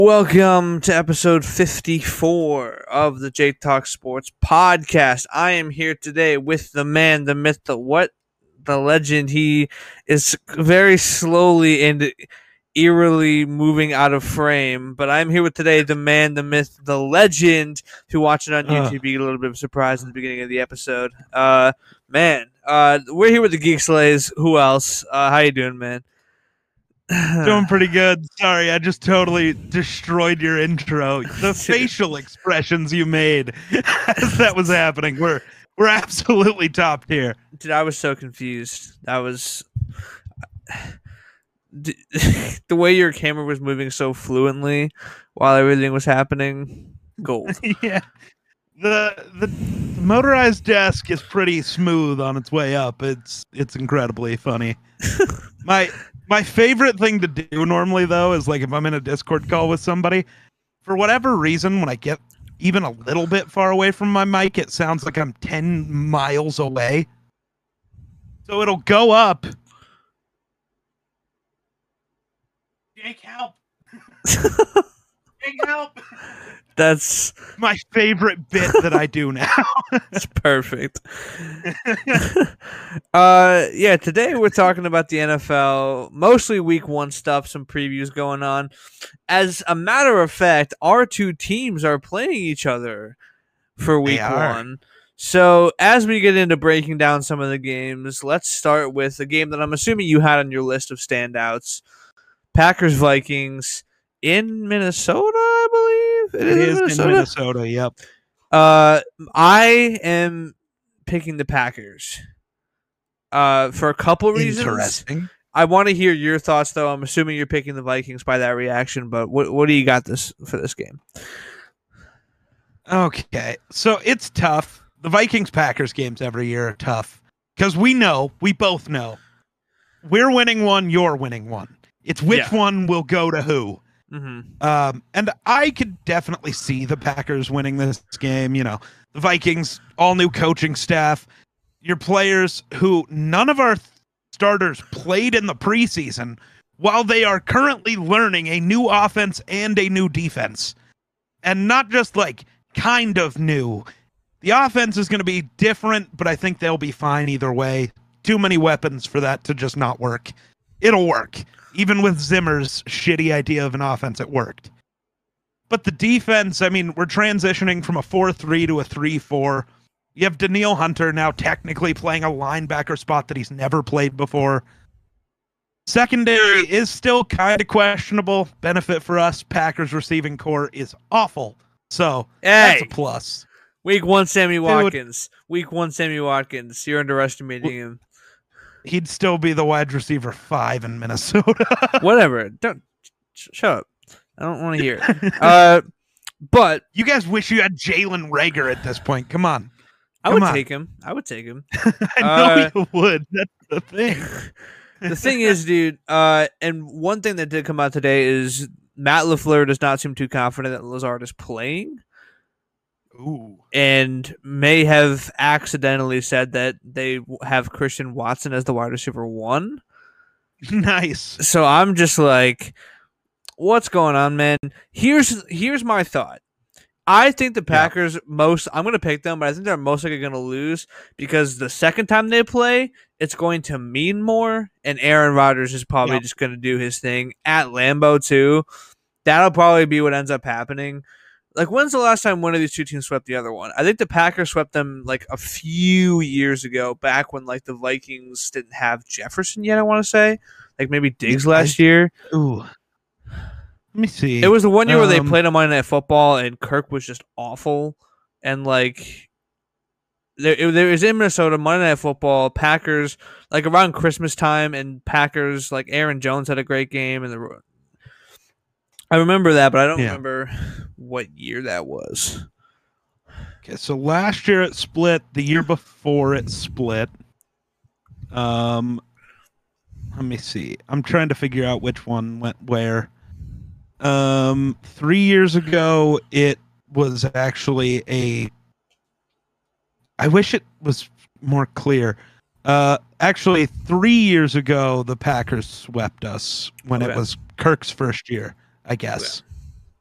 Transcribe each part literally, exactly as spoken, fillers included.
Welcome to episode fifty-four of the Jake Talk Sports podcast. I am here today with the man, the myth, the what, the legend. He is very slowly and eerily moving out of frame, but I'm here with today the man, the myth, the legend. If you watch it on YouTube, you get a little bit of a surprise at the beginning of the episode. Uh, man, uh, we're here with the Geek Slays. Who else? Uh, how you doing, man? Doing pretty good. Sorry, I just totally destroyed your intro. The facial expressions you made as that was happening were were absolutely top tier. Dude, I was so confused. I was the way your camera was moving so fluently while everything was happening. Gold. Yeah. The the motorized desk is pretty smooth on its way up. It's it's incredibly funny. My My favorite thing to do normally, though, is like if I'm in a Discord call with somebody, for whatever reason, when I get even a little bit far away from my mic, it sounds like I'm ten miles away. So it'll go up. Jake, help. Jake, help. That's my favorite bit that I do now. That's perfect. uh, yeah, today we're talking about the N F L, mostly week one stuff, some previews going on. As a matter of fact, our two teams are playing each other for week one. So as we get into breaking down some of the games, let's start with a game that I'm assuming you had on your list of standouts. Packers-Vikings in Minnesota, I believe. It, it is Minnesota? in Minnesota, yep. Uh, I am picking the Packers. Uh, for a couple reasons. Interesting. I want to hear your thoughts, though. I'm assuming you're picking the Vikings by that reaction, but what what do you got this for this game? Okay, so it's tough. The Vikings-Packers games every year are tough because we know, we both know, we're winning one, you're winning one. It's which yeah. one will go to who. Mm-hmm. Um, and I could definitely see the Packers winning this game. You know, the Vikings, all new coaching staff, your players who none of our starters played in the preseason while they are currently learning a new offense and a new defense. And not just like kind of new. The offense is going to be different, but I think they'll be fine either way. Too many weapons for that to just not work. It'll work. Even with Zimmer's shitty idea of an offense, it worked. But the defense, I mean, we're transitioning from a four three to a three four. You have Danielle Hunter now technically playing a linebacker spot that he's never played before. Secondary is still kind of questionable. Benefit for us, Packers receiving core is awful. So, hey, that's a plus. Week one, Sammy Watkins. Dude. Week one, Sammy Watkins. You're underestimating him. He'd still be the wide receiver five in Minnesota. Whatever. Don't sh shut up. I don't want to hear it. Uh, but you guys wish you had Jalen Reagor at this point. Come on. I Come would on. take him. I would take him. I know uh, you would. That's the thing. The thing is, dude, uh, and one thing that did come out today is Matt LaFleur does not seem too confident that Lazard is playing. Ooh. And may have accidentally said that they have Christian Watson as the wide receiver one. Nice. So I'm just like, what's going on, man? Here's here's my thought. I think the Packers yeah. most I'm gonna pick them, but I think they're most likely gonna lose because the second time they play, it's going to mean more, and Aaron Rodgers is probably yep. just gonna do his thing at Lambeau too. That'll probably be what ends up happening. Like, when's the last time one of these two teams swept the other one? I think the Packers swept them, like, a few years ago, back when, like, the Vikings didn't have Jefferson yet, I want to say. Like, maybe Diggs last I, year. Ooh. Let me see. It was the one year um, where they played on Monday Night Football, and Kirk was just awful. And, like, there, it, there was in Minnesota, Monday Night Football, Packers, like, around Christmas time, and Packers, like, Aaron Jones had a great game, and the I remember that, but I don't yeah. remember what year that was. Okay, so last year it split. The year before it split. Um, let me see. I'm trying to figure out which one went where. Um, three years ago, it was actually a. I wish it was more clear. Uh, actually, three years ago, the Packers swept us when okay. it was Kirk's first year, I guess.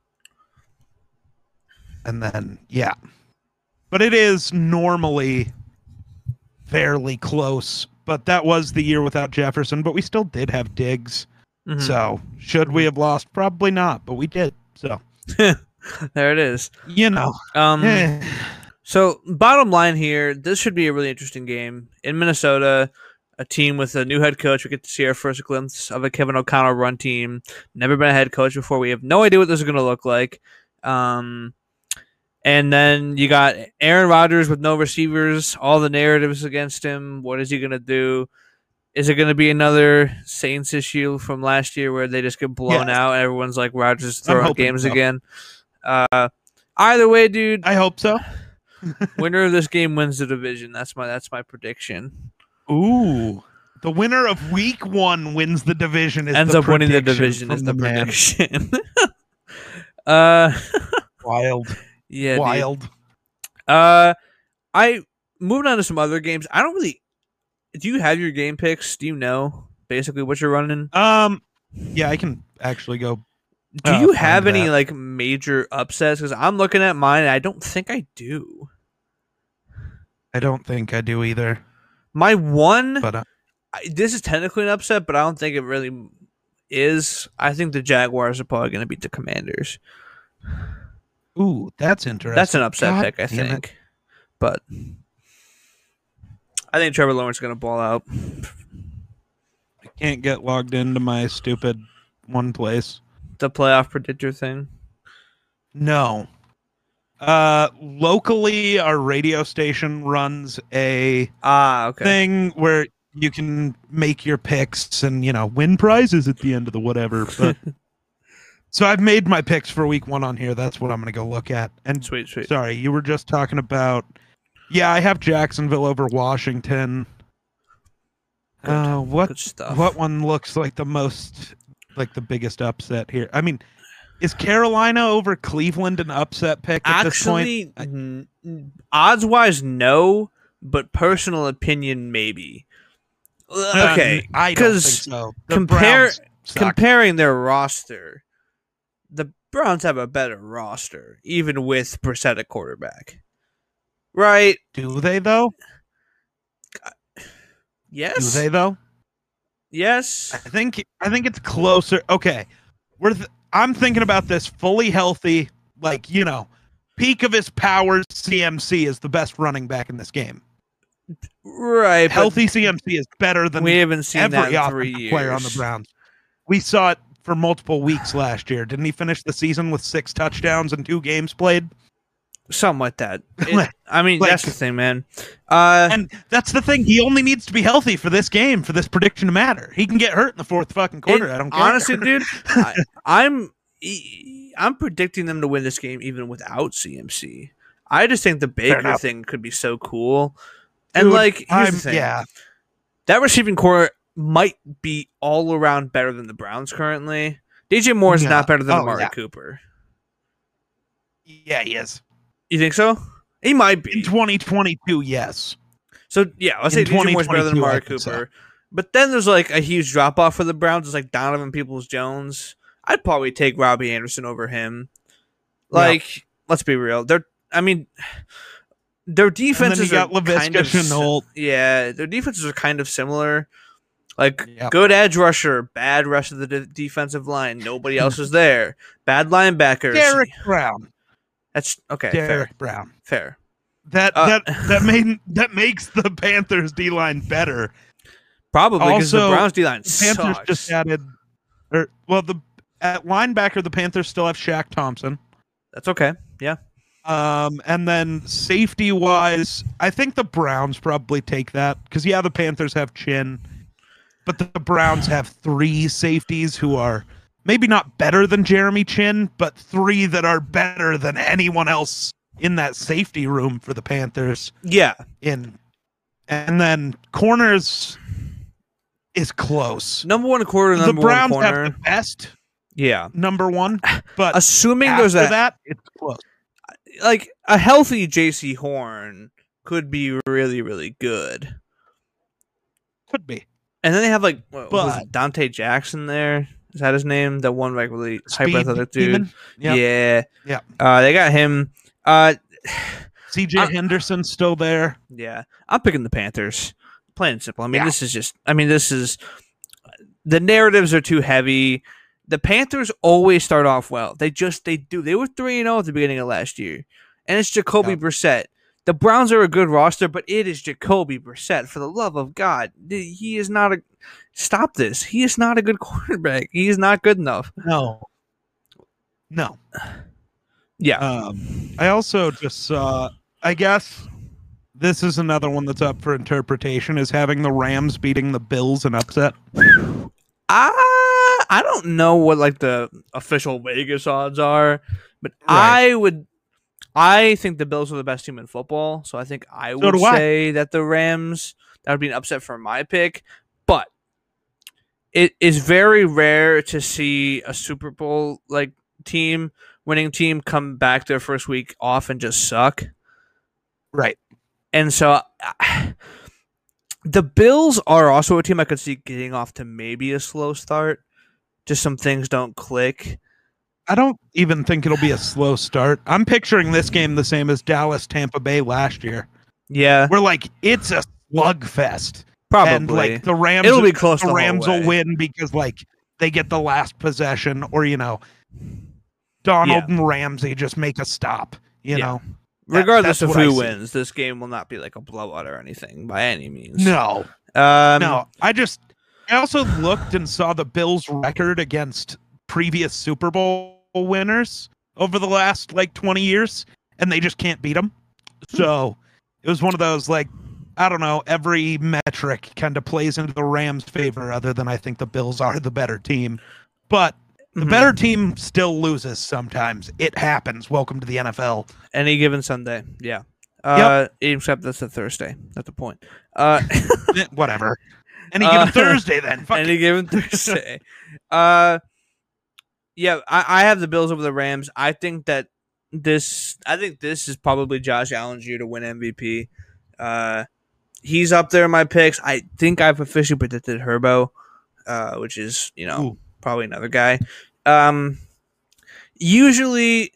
and then yeah. But it is normally fairly close. But that was the year without Jefferson, but we still did have Diggs. Mm-hmm. So should we have lost? Probably not, but we did. So there it is. You know. Um, so bottom line here, this should be a really interesting game in Minnesota. A team with a new head coach. We get to see our first glimpse of a Kevin O'Connell run team. Never been a head coach before. We have no idea what this is going to look like. Um, and then you got Aaron Rodgers with no receivers. All the narratives against him. What is he going to do? Is it going to be another Saints issue from last year where they just get blown yes. out and everyone's like Rodgers throwing games so. again? Uh, either way, dude. I hope so. Winner of this game wins the division. That's my that's my prediction. Ooh, the winner of week one wins the division. Is Ends the up winning the division is the, the prediction. uh, wild. Yeah, wild. Dude. Uh, I moving on to some other games. I don't really. Do you have your game picks? Do you know basically what you're running? Um, yeah, I can actually go. Do uh, you have any that. like major upsets? Because I'm looking at mine, and I don't think I do. I don't think I do either. My one, but uh, I, this is technically an upset, but I don't think it really is. I think the Jaguars are probably going to beat the Commanders. Ooh, that's interesting. That's an upset God pick, I think. It. But I think Trevor Lawrence is going to ball out. I can't get logged into my stupid one place. The playoff predictor thing? No. Uh, locally, our radio station runs a ah okay. thing where you can make your picks and, you know, win prizes at the end of the whatever. But so I've made my picks for week one on here. That's what I'm going to go look at. And sweet, sweet. Sorry, you were just talking about. Yeah, I have Jacksonville over Washington. Good. Uh, what Good stuff. What one looks like the most, like the biggest upset here? I mean. Is Carolina over Cleveland an upset pick at Actually, this point? N- odds-wise, no, but personal opinion, maybe. Okay, um, I don't think so. The compare comparing their roster, the Browns have a better roster, even with Brissett at quarterback. Right? Do they though? Yes. Do they though? Yes. I think I think it's closer. Okay, we're. Th- I'm thinking about this fully healthy, like, you know, peak of his powers. C M C is the best running back in this game. Right. Healthy C M C is better than we haven't seen every that in three years. Player on the Browns. We saw it for multiple weeks last year. Didn't he finish the season with six touchdowns and two games played? Something like that. It, I mean, like, that's the thing, man. Uh, and that's the thing. He only needs to be healthy for this game, for this prediction to matter. He can get hurt in the fourth fucking quarter. It, I don't care. Honestly, dude, I, I'm I'm predicting them to win this game even without C M C. I just think the Baker thing could be so cool. And, dude, like, here's I'm, the thing. Yeah. That receiving core might be all around better than the Browns currently. D J Moore is yeah. not better than oh, Amari yeah. Cooper. Yeah, he is. You think so? He might be. In twenty twenty-two, yes. So, yeah, let's say D J Moore's better than Amari Cooper. So. But then there's, like, a huge drop-off for the Browns. It's like Donovan Peoples-Jones. I'd probably take Robbie Anderson over him. Like, yeah. let's be real. They're, I mean, their defenses are kind of Chenault. Yeah, their defenses are kind of similar. Like, yep. good edge rusher, bad rest of the de- defensive line. Nobody else is there. Bad linebackers. Derek Brown. That's okay. Derek fair. Brown. Fair. That uh, that that made that makes the Panthers D line better. Probably because the Browns D line sucks. Panthers just added, or well, the at linebacker the Panthers still have Shaq Thompson. That's okay. Yeah. Um, and then safety wise, I think the Browns probably take that because yeah, the Panthers have Chin, but the Browns have three safeties who are. Maybe not better than Jeremy Chin, but three that are better than anyone else in that safety room for the Panthers. Yeah. In and then corners is close. Number one corner, number the Browns one corner. have the best. Yeah. Number one. But assuming after there's a, that, it's close. Like a healthy J C Horn could be really, really good. Could be. And then they have like what, but, was it Dante Jackson there. Is that his name? That one like really hyper athletic dude. Yep. Yeah. Yeah. Uh, they got him. Uh, C J I- Henderson's still there. yeah, I'm picking the Panthers. Plain and simple. I mean, Yeah. this is just. I mean, this is the narratives are too heavy. The Panthers always start off well. They just they do. They were three and zero at the beginning of last year, and it's Jacoby Yeah. Brissett. The Browns are a good roster, but it is Jacoby Brissett. For the love of God, he is not a. Stop this. He is not a good quarterback. He is not good enough. No. No. Yeah. Um, I also just saw, I guess this is another one that's up for interpretation, is having the Rams beating the Bills an upset. I I don't know what like the official Vegas odds are, but Right. I would. I think the Bills are the best team in football, so I think I would do I. say that the Rams. That would be an upset for my pick, but it is very rare to see a Super Bowl like team winning team come back their first week off and just suck. Right. And so uh, the Bills are also a team I could see getting off to maybe a slow start. Just some things don't click. I don't even think it'll be a slow start. I'm picturing this game the same as Dallas Tampa Bay last year. Yeah, We're like, it's a slugfest. probably. And like the Rams It'll be close the the whole Rams will way. win because like they get the last possession, or you know, Donald Yeah. and Ramsey just make a stop, you Yeah. know. That- Regardless that's of what who I see. wins, this game will not be like a blowout or anything by any means. No. Um, No, I just I also looked and saw the Bills' record against previous Super Bowl winners over the last like twenty years, and they just can't beat them. So it was one of those like, I don't know, every metric kind of plays into the Rams' favor, other than I think the Bills are the better team. But the mhm. better team still loses sometimes. It happens. Welcome to the N F L. Any given Sunday, yeah. Uh, except that's a Thursday. That's the point. Uh, Eh, Whatever. Any Uh, given Thursday, then. Fuck any it. given Thursday. uh, yeah, I, I have the Bills over the Rams. I think that this, I think this is probably Josh Allen's year to win M V P. Uh, he's up there in my picks. I think I've officially predicted Herbo, uh, which is you know Ooh. probably another guy. Um, usually,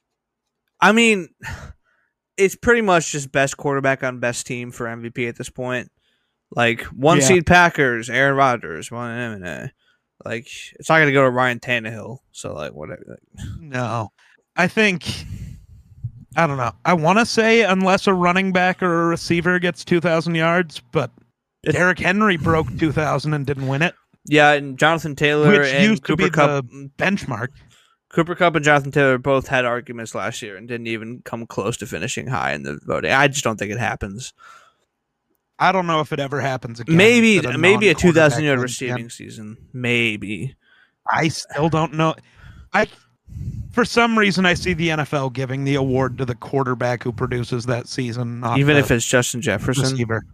I mean, it's pretty much just best quarterback on best team for M V P at this point. Like one Yeah. seed Packers, Aaron Rodgers, one like it's not gonna go to Ryan Tannehill. So like whatever. No, I think I don't know. I want to say unless a running back or a receiver gets two thousand yards, but It's- Derrick Henry broke two thousand and didn't win it, Yeah, and Jonathan Taylor which and used to Cooper be Cup. the benchmark. Cooper Cup and Jonathan Taylor both had arguments last year and didn't even come close to finishing high in the voting. I just don't think it happens. I don't know if it ever happens again. Maybe that maybe a two non-quarterback thousand yard wins again. receiving season. Maybe. I still don't know. I for some reason I see the N F L giving the award to the quarterback who produces that season, not Even the if it's Justin Jefferson. receiver.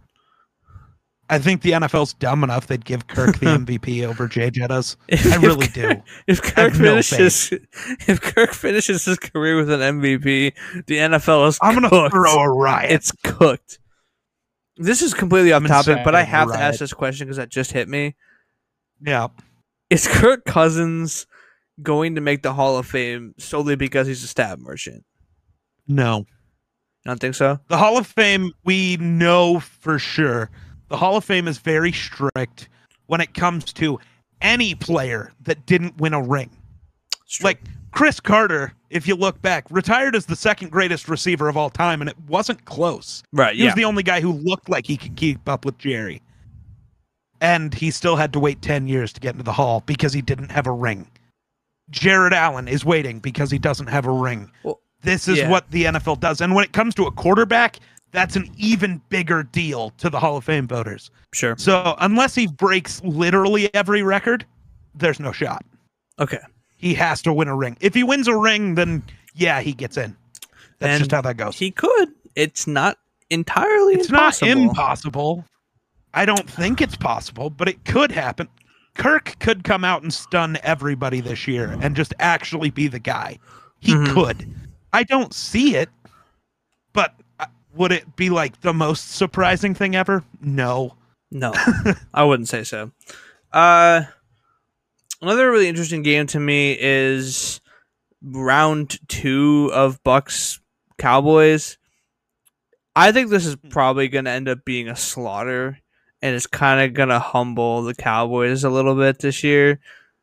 I think the N F L's dumb enough they'd give Kirk the M V P over Jay Jettas. If- I if really Kirk- do. If Kirk have no finishes, if Kirk finishes his career with an M V P, the N F L is I'm gonna cooked. throw a riot. It's cooked. This is completely off I'm topic, but I insane, have to riot. ask this question because that just hit me. Yeah. Is Kirk Cousins going to make the Hall of Fame solely because he's a stat merchant? No. You don't think so? The Hall of Fame, we know for sure. The Hall of Fame is very strict when it comes to any player that didn't win a ring. It's true. Like Chris Carter, if you look back, retired as the second greatest receiver of all time, and it wasn't close. right, He yeah. was the only guy who looked like he could keep up with Jerry. And he still had to wait ten years to get into the Hall because he didn't have a ring. Jared Allen is waiting because he doesn't have a ring. Well, This is yeah. what the N F L does. And when it comes to a quarterback, that's an even bigger deal to the Hall of Fame voters. Sure. So unless he breaks literally every record, there's no shot. Okay. He has to win a ring. If he wins a ring, then yeah, he gets in. That's And just how that goes. He could. It's not entirely It's impossible. not impossible. I don't think it's possible, but it could happen. Kirk could come out and stun everybody this year and just actually be the guy. He Mhm. could. I don't see it, but uh, would it be like the most surprising thing ever? No. No, I wouldn't say so. Uh, another really interesting game to me is round two of Bucks Cowboys. I think this is probably going to end up being a slaughter, and it's kind of going to humble the Cowboys a little bit this year.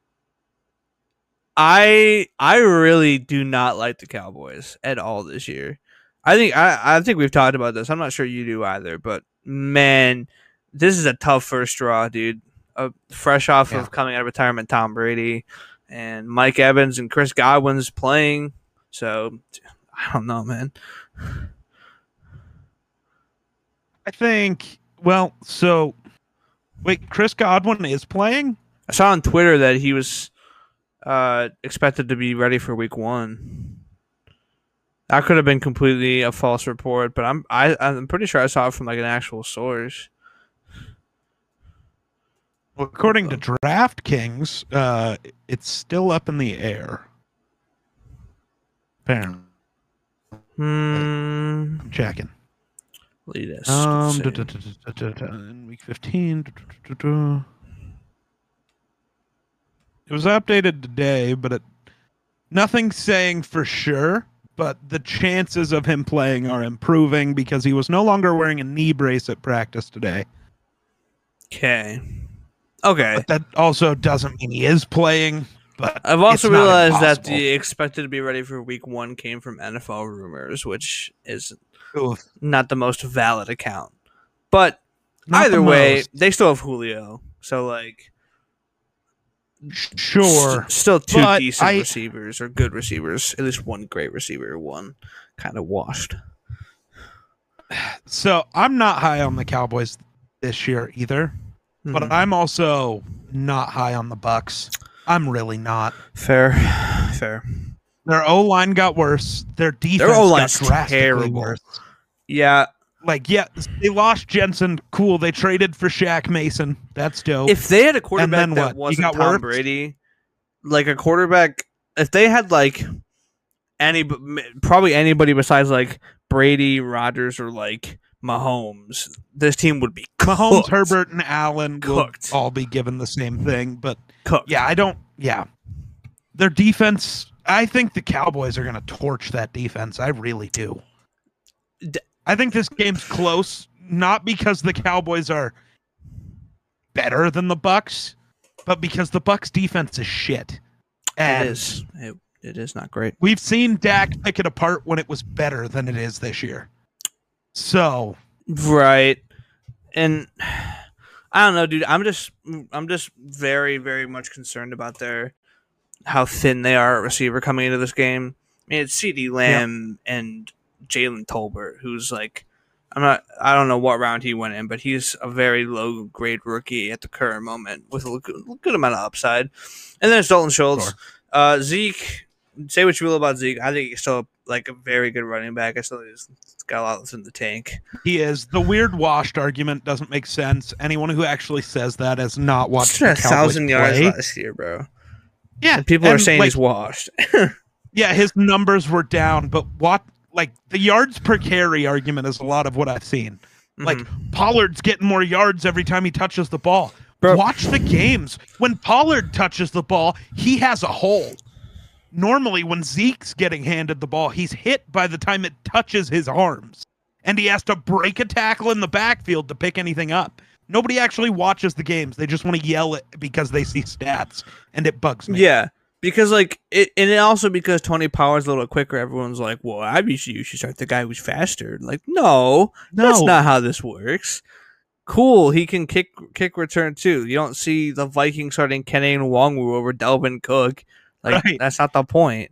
I I really do not like the Cowboys at all this year. I think I, I think we've talked about this. I'm not sure you do either, but man, this is a tough first draw, dude. Uh, fresh off yeah. of coming out of retirement, Tom Brady and Mike Evans and Chris Godwin's playing. So I don't know, man. I think. Well, so wait, Chris Godwin is playing? I saw on Twitter that he was uh, expected to be ready for week one. That could have been completely a false report, but I'm I, I'm pretty sure I saw it from like an actual source. Well, according to DraftKings, uh, it's still up in the air. Apparently. Hmm. I'm checking. Latest. Um, da, da, da, da, da, da, in week fifteen. Da, da, da, da. It was updated today, but it, nothing saying for sure. But the chances of him playing are improving because he was no longer wearing a knee brace at practice today. Okay. Okay. But that also doesn't mean he is playing. But I've also realized that impossible. the expected to be ready for week one came from N F L Rumors, which is Oof. not the most valid account. But Not either the way, most. they still have Julio. So, like, Sure. st- still two But decent I- receivers or good receivers. At least one great receiver, one kind of washed. So I'm not high on the Cowboys this year either. But Mhm. I'm also not high on the Bucks. I'm really not. Fair. Fair. Their O-line got worse. Their defense Their O-line's got drastically terrible. worse. Yeah. Like, yeah, they lost Jensen. Cool. They traded for Shaq Mason. That's dope. If they had a quarterback then that what? He wasn't got Tom worse? Brady, like a quarterback, if they had like any, probably anybody besides like Brady, Rodgers, or like Mahomes, this team would be cooked. Mahomes, Herbert, and Allen Cooked. will all be given the same thing. But Cooked. yeah, I don't. Yeah, their defense. I think the Cowboys are going to torch that defense. I really do. D- I think this game's close, not because the Cowboys are better than the Bucks, but because the Bucks defense is shit. And it is. It, it is not great. we've seen Dak pick it apart when it was better than it is this year. So Right. And I don't know, dude. I'm just I'm just very, very much concerned about their how thin they are at receiver coming into this game. I mean, it's CeeDee Lamb yeah. and Jalen Tolbert, who's like, I'm not, I don't know what round he went in, but he's a very low grade rookie at the current moment with a good, good amount of upside. And then it's Dalton Schultz. Sure. Uh, Zeke, say what you will about Zeke. I think he's still like a very good running back. I still think he's got a lot left in the tank. He is. The weird washed argument doesn't make sense. Anyone who actually says that has not watched the a Cowboys thousand yards play. last year, bro. Yeah, And people are and, saying like, he's washed. yeah, his numbers were down, but what? Like the yards per carry argument is a lot of what I've seen. Like Mhm. Pollard's getting more yards every time he touches the ball. Bro. Watch the games. When Pollard touches the ball, he has a hole. Normally, when Zeke's getting handed the ball, he's hit by the time it touches his arms. And he has to break a tackle in the backfield to pick anything up. Nobody actually watches the games. They just want to yell it because they see stats. And it bugs me. Yeah. Because like it, and it also because Tony Pollard's a little quicker, everyone's like, "Well, I usually you should start the guy who's faster." Like, no, that's No. not how this works. Cool, he can kick kick return too. You don't see the Vikings starting Kenny Nwangwu over Delvin Cook. Like, Right. that's not the point.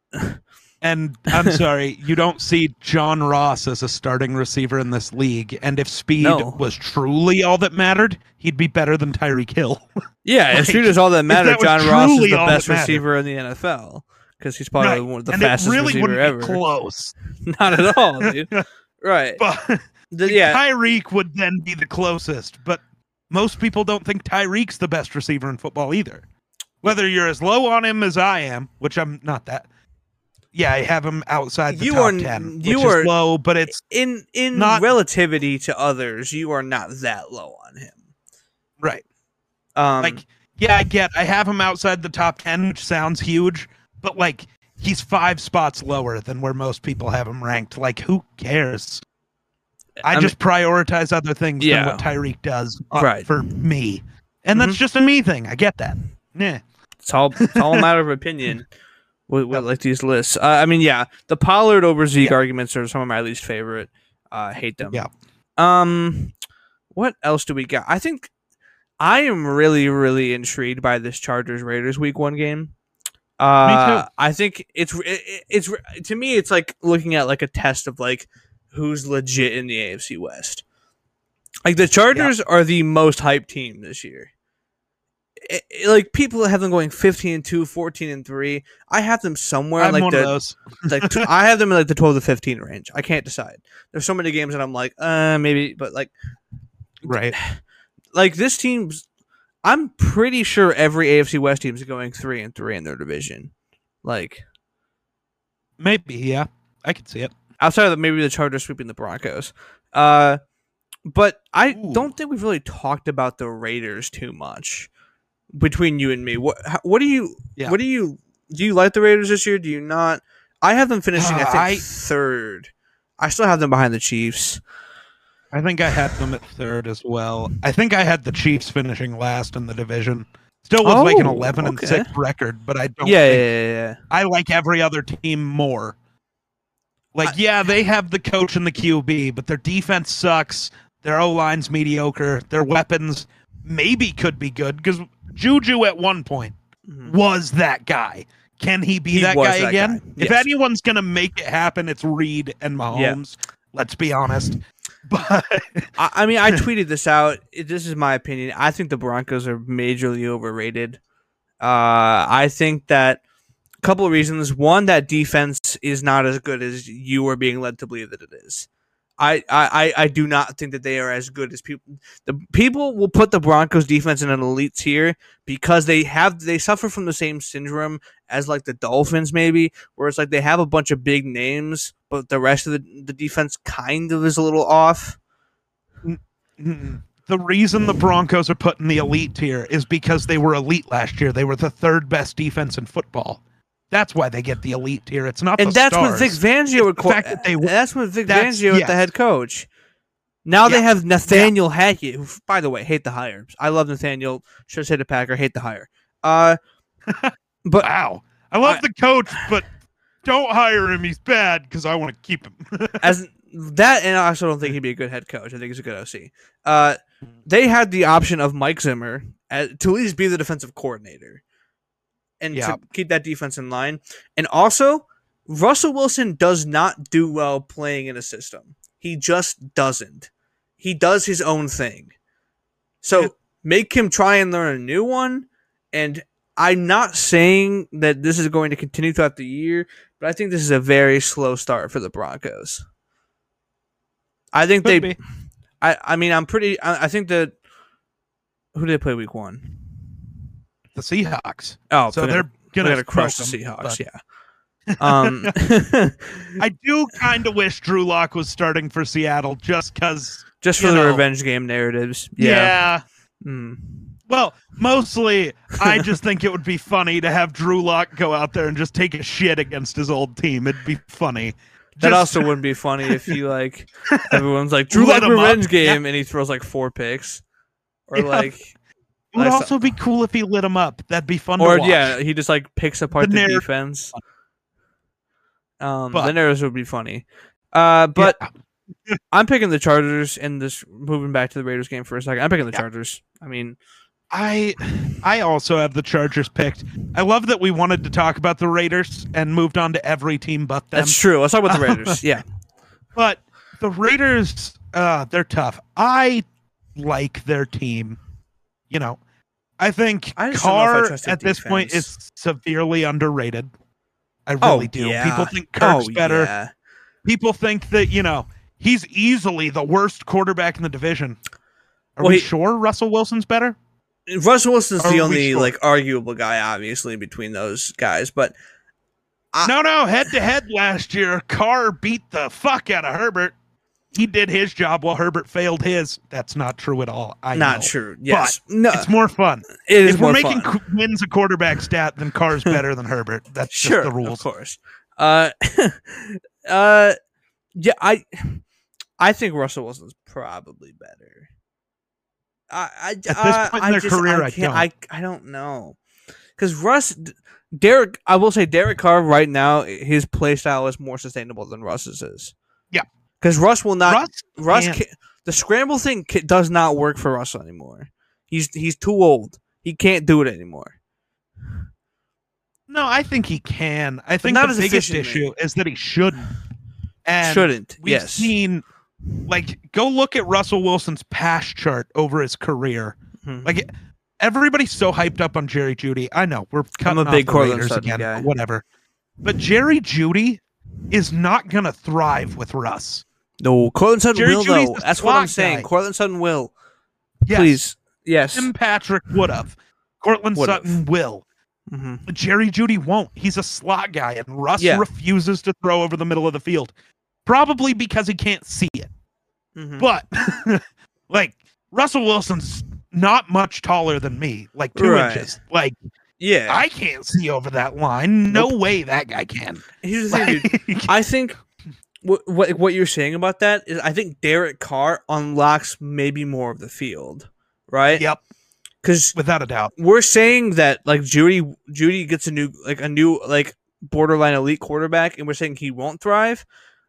And I'm sorry, you don't see John Ross as a starting receiver in this league. And if speed No. was truly all that mattered, he'd be better than Tyreek Hill. Yeah, Like, as soon as all that matters, that was John Ross is truly the all that best mattered. receiver in the N F L because he's probably Right. one of the and fastest it really receiver wouldn't ever. be close. Not at all, dude. Right? But The- yeah, Tyreek would then be the closest. But most people don't think Tyreek's the best receiver in football either. Whether you're as low on him as I am, which I'm not that. Yeah, I have him outside the You top are- ten, you which are- is low, but it's in in Not- relativity to others, you are not that low on him. right. Um, Like, yeah, I get I have him outside the top ten, which sounds huge, but like he's five spots lower than where most people have him ranked. Like, who cares? I, I just mean, prioritize other things yeah. than what Tyreek does uh, right. for me. And mm-hmm. that's just a me thing. I get that. Yeah. It's all, it's all a matter of opinion with, with yep. like these lists. Uh, I mean, yeah, the Pollard over Zeke yep. arguments are some of my least favorite. I uh, hate them. Yeah. Um, what else do we got? I think I am really, really intrigued by this Chargers Raiders Week One game. Uh, me too. I think it's it, it's to me, it's like looking at like a test of like who's legit in the A F C West. Like the Chargers yeah. are the most hyped team this year. It, it, like people have them going fifteen and two, fourteen and three. I have them somewhere I'm like one the of those. like t- I have them in like the twelve to fifteen range. I can't decide. There's so many games that I'm like, uh, maybe, but like, right. Like this team's. I'm pretty sure every A F C West team is going three and three in their division. Like, maybe, yeah, I can see it. Outside of maybe the Chargers sweeping the Broncos, uh, but I Ooh. don't think we've really talked about the Raiders too much between you and me. What what do you yeah. what do you do? You like the Raiders this year? Do you not? I have them finishing, uh, I think, I, third. I still have them behind the Chiefs. I think I had them at third as well. I think I had the Chiefs finishing last in the division. Still was oh, like an eleven okay. and six record, but I don't yeah, think yeah, yeah, yeah. I like every other team more. Like, I, yeah, they have the coach and the Q B, but their defense sucks. Their O-line's mediocre. Their weapons maybe could be good because Juju at one point mm-hmm. was that guy. Can he be he that guy that again? Guy. Yes. If anyone's going to make it happen, it's Reed and Mahomes. Yeah. Let's be honest. But I, I mean, I tweeted this out. This is my opinion. I think the Broncos are majorly overrated. Uh, I think that a couple of reasons. One, that defense is not as good as you are being led to believe that it is. I, I, I do not think that they are as good as people. The people will put the Broncos defense in an elite tier because they have they suffer from the same syndrome as like the Dolphins, maybe, where it's like they have a bunch of big names, but the rest of the, the defense kind of is a little off. The reason the Broncos are put in the elite tier is because they were elite last year. They were the third best defense in football. That's why they get the elite tier. It's not and the that's stars. what Vic Fangio would call. That they, that's what Vic Fangio is the head coach. Now yeah. they have Nathaniel yeah. Hackett, who, by the way, hate the hire. I love Nathaniel. Should say the Packer. Hate the hire. Uh, but wow, I love I, the coach, but don't hire him. He's bad because I want to keep him. as that, and I also don't think he'd be a good head coach. I think he's a good O C. Uh, they had the option of Mike Zimmer as, to at least be the defensive coordinator. And yeah. to keep that defense in line. And also, Russell Wilson does not do well playing in a system. He just doesn't. He does his own thing. So yeah. make him try and learn a new one. And I'm not saying that this is going to continue throughout the year, but I think this is a very slow start for the Broncos. I think Could they... Be. I, I mean, I'm pretty... I, I think that... Who did they play week one? The Seahawks. Oh, so they're, they're gonna, gonna crush the Seahawks. Them, yeah. Um, I do kind of wish Drew Lock was starting for Seattle just because, just for the know, revenge game narratives. Yeah. yeah. Mm. Well, mostly, I just think it would be funny to have Drew Lock go out there and just take a shit against his old team. It'd be funny. That just... also wouldn't be funny if you like everyone's like Drew Lock revenge up. game yeah. and he throws like four picks, or yeah. like. It would also be cool if he lit him up. That'd be fun or, to watch. Or, yeah, he just, like, picks apart the, the defense. Um, but, the narratives would be funny. Uh, but yeah. I'm picking the Chargers, and this moving back to the Raiders game for a second. I'm picking the yeah. Chargers. I mean... I I also have the Chargers picked. I love that we wanted to talk about the Raiders and moved on to every team but them. That's true. Let's talk about the Raiders. yeah. But the Raiders, uh, they're tough. I like their team. You know, I think I Carr I at defense. this point is severely underrated. I really oh, do. Yeah. People think Kirk's oh, better. Yeah. People think that, you know, he's easily the worst quarterback in the division. Are well, we he, sure Russell Wilson's better? Russell Wilson's the only sure? like arguable guy, obviously, between those guys. But I, no, no, head to head last year, Carr beat the fuck out of Herbert. he did his job while Herbert failed his. That's not true at all. I Not know. true. Yes. But no. it's more fun. It is if we're more making fun. qu- wins a quarterback stat, then Carr's better than Herbert. That's Sure, just the rules. of course. Uh, uh, yeah, I, I think Russell Wilson's probably better. I, I At this uh, point in I their just, career, I, I can't, don't. I, I don't know, because Russ, Derek, I will say Derek Carr right now, his play style is more sustainable than Russ's is. Yeah, because Russ will not. Russ, Russ, can't. ca- the scramble thing ca- does not work for Russell anymore. He's he's too old. He can't do it anymore. No, I think he can. I think not the as biggest efficiently. issue is that he shouldn't. And Shouldn't. We've Yes. seen, like, go look at Russell Wilson's pass chart over his career. Mhm. Like, everybody's so hyped up on Jerry Jeudy. I know we're cutting a big off the Cortland Raiders Sutton again, guy. but whatever. But Jerry Jeudy is not gonna thrive with Russ. No, Cortland Sutton Jerry will Jeudy's though. the That's what I'm slot saying. guy. Cortland Sutton will. Yes, Please. Yes. Tim Patrick would have. Cortland Would've. Sutton will. hmm But Jerry Jeudy won't. He's a slot guy, and Russ Yeah. refuses to throw over the middle of the field, probably because he can't see it. hmm But like Russell Wilson's not much taller than me, like two Right. inches. Like Yeah. I can't see over that line. No Nope. way that guy can. Here's the thing, dude. Like, I think what, what what you're saying about that is I think Derek Carr unlocks maybe more of the field, right? yep, Because without a doubt. we're saying that like Judy Judy gets a new like a new like borderline elite quarterback, and we're saying he won't thrive.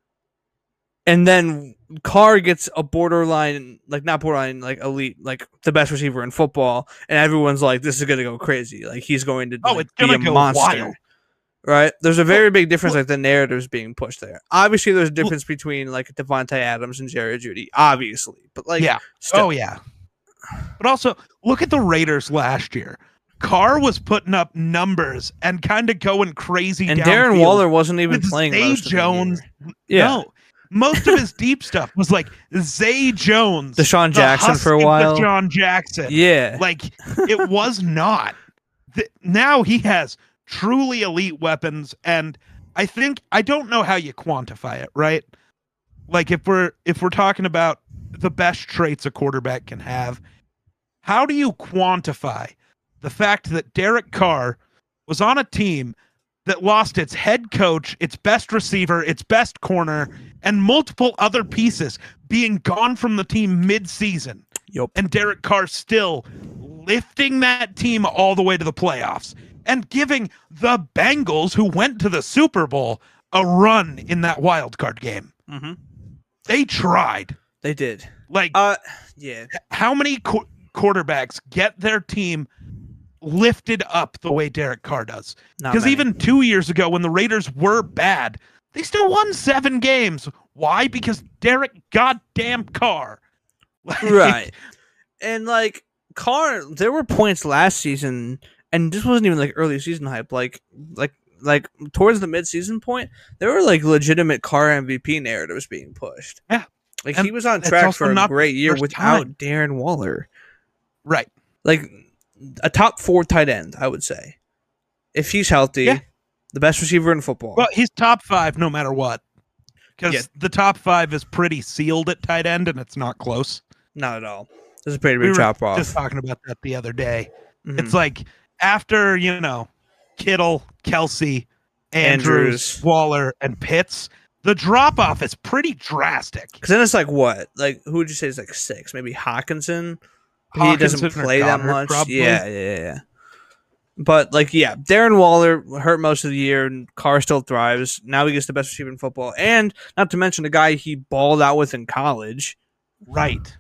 And then Carr gets a borderline, like not borderline, like elite, like the best receiver in football, and everyone's like, "This is gonna go crazy! Like he's going to Oh, like, it's gonna be a go monster." wild. Right? There's a very big difference, well- like the narratives being pushed there. Obviously, there's a difference between like Devontae Adams and Jerry Jeudy, obviously, but like, Yeah. still. Oh yeah. But also look at the Raiders last year. Carr was putting up numbers and kind of going crazy. and Darren downfield Waller wasn't even with playing Zay most Jones. of the year. Yeah, No. Most of his deep stuff was like Zay Jones, Deshaun the Jackson for a Husky while. Deshaun Jackson. Yeah, Like it was not. Th- now he has truly elite weapons, and I think I don't know how you quantify it, right? Like if we're if we're talking about the best traits a quarterback can have, how do you quantify the fact that Derek Carr was on a team that lost its head coach, its best receiver, its best corner, and multiple other pieces being gone from the team mid-season? Yup. And Derek Carr still lifting that team all the way to the playoffs and giving the Bengals, who went to the Super Bowl, a run in that wild card game. Mm-hmm. They tried. They did. Like, Uh, yeah. how many qu- quarterbacks get their team lifted up the way Derek Carr does? Not Because many. even two years ago, when the Raiders were bad, they still won seven games. Why? Because Derek goddamn Carr. Like, Right. And like Carr, there were points last season, and this wasn't even like early season hype. Like, like, like towards the mid-season point, there were like legitimate Carr M V P narratives being pushed. Yeah. Like And he was on it's track also for a not the great year first without time. Darren Waller. Right. Like a top four tight end, I would say, if he's healthy. Yeah. The best receiver in football. Well, he's top five no matter what. Because Yeah. the top five is pretty sealed at tight end, and it's not close. Not at all. This is a pretty We big were drop off. just talking about that the other day. Mhm. It's like after, you know, Kittle, Kelsey, Andrews, Andrews. Waller, and Pitts, the drop off is pretty drastic. Because then it's like what? Like who would you say is like six? Maybe Hawkinson. He doesn't Hawkinson or play that Goddard, much. probably. Yeah, yeah, yeah. But like, yeah, Darren Waller hurt most of the year, and Carr still thrives. Now he gets the best receiver in football, and not to mention the guy he balled out with in college. Right.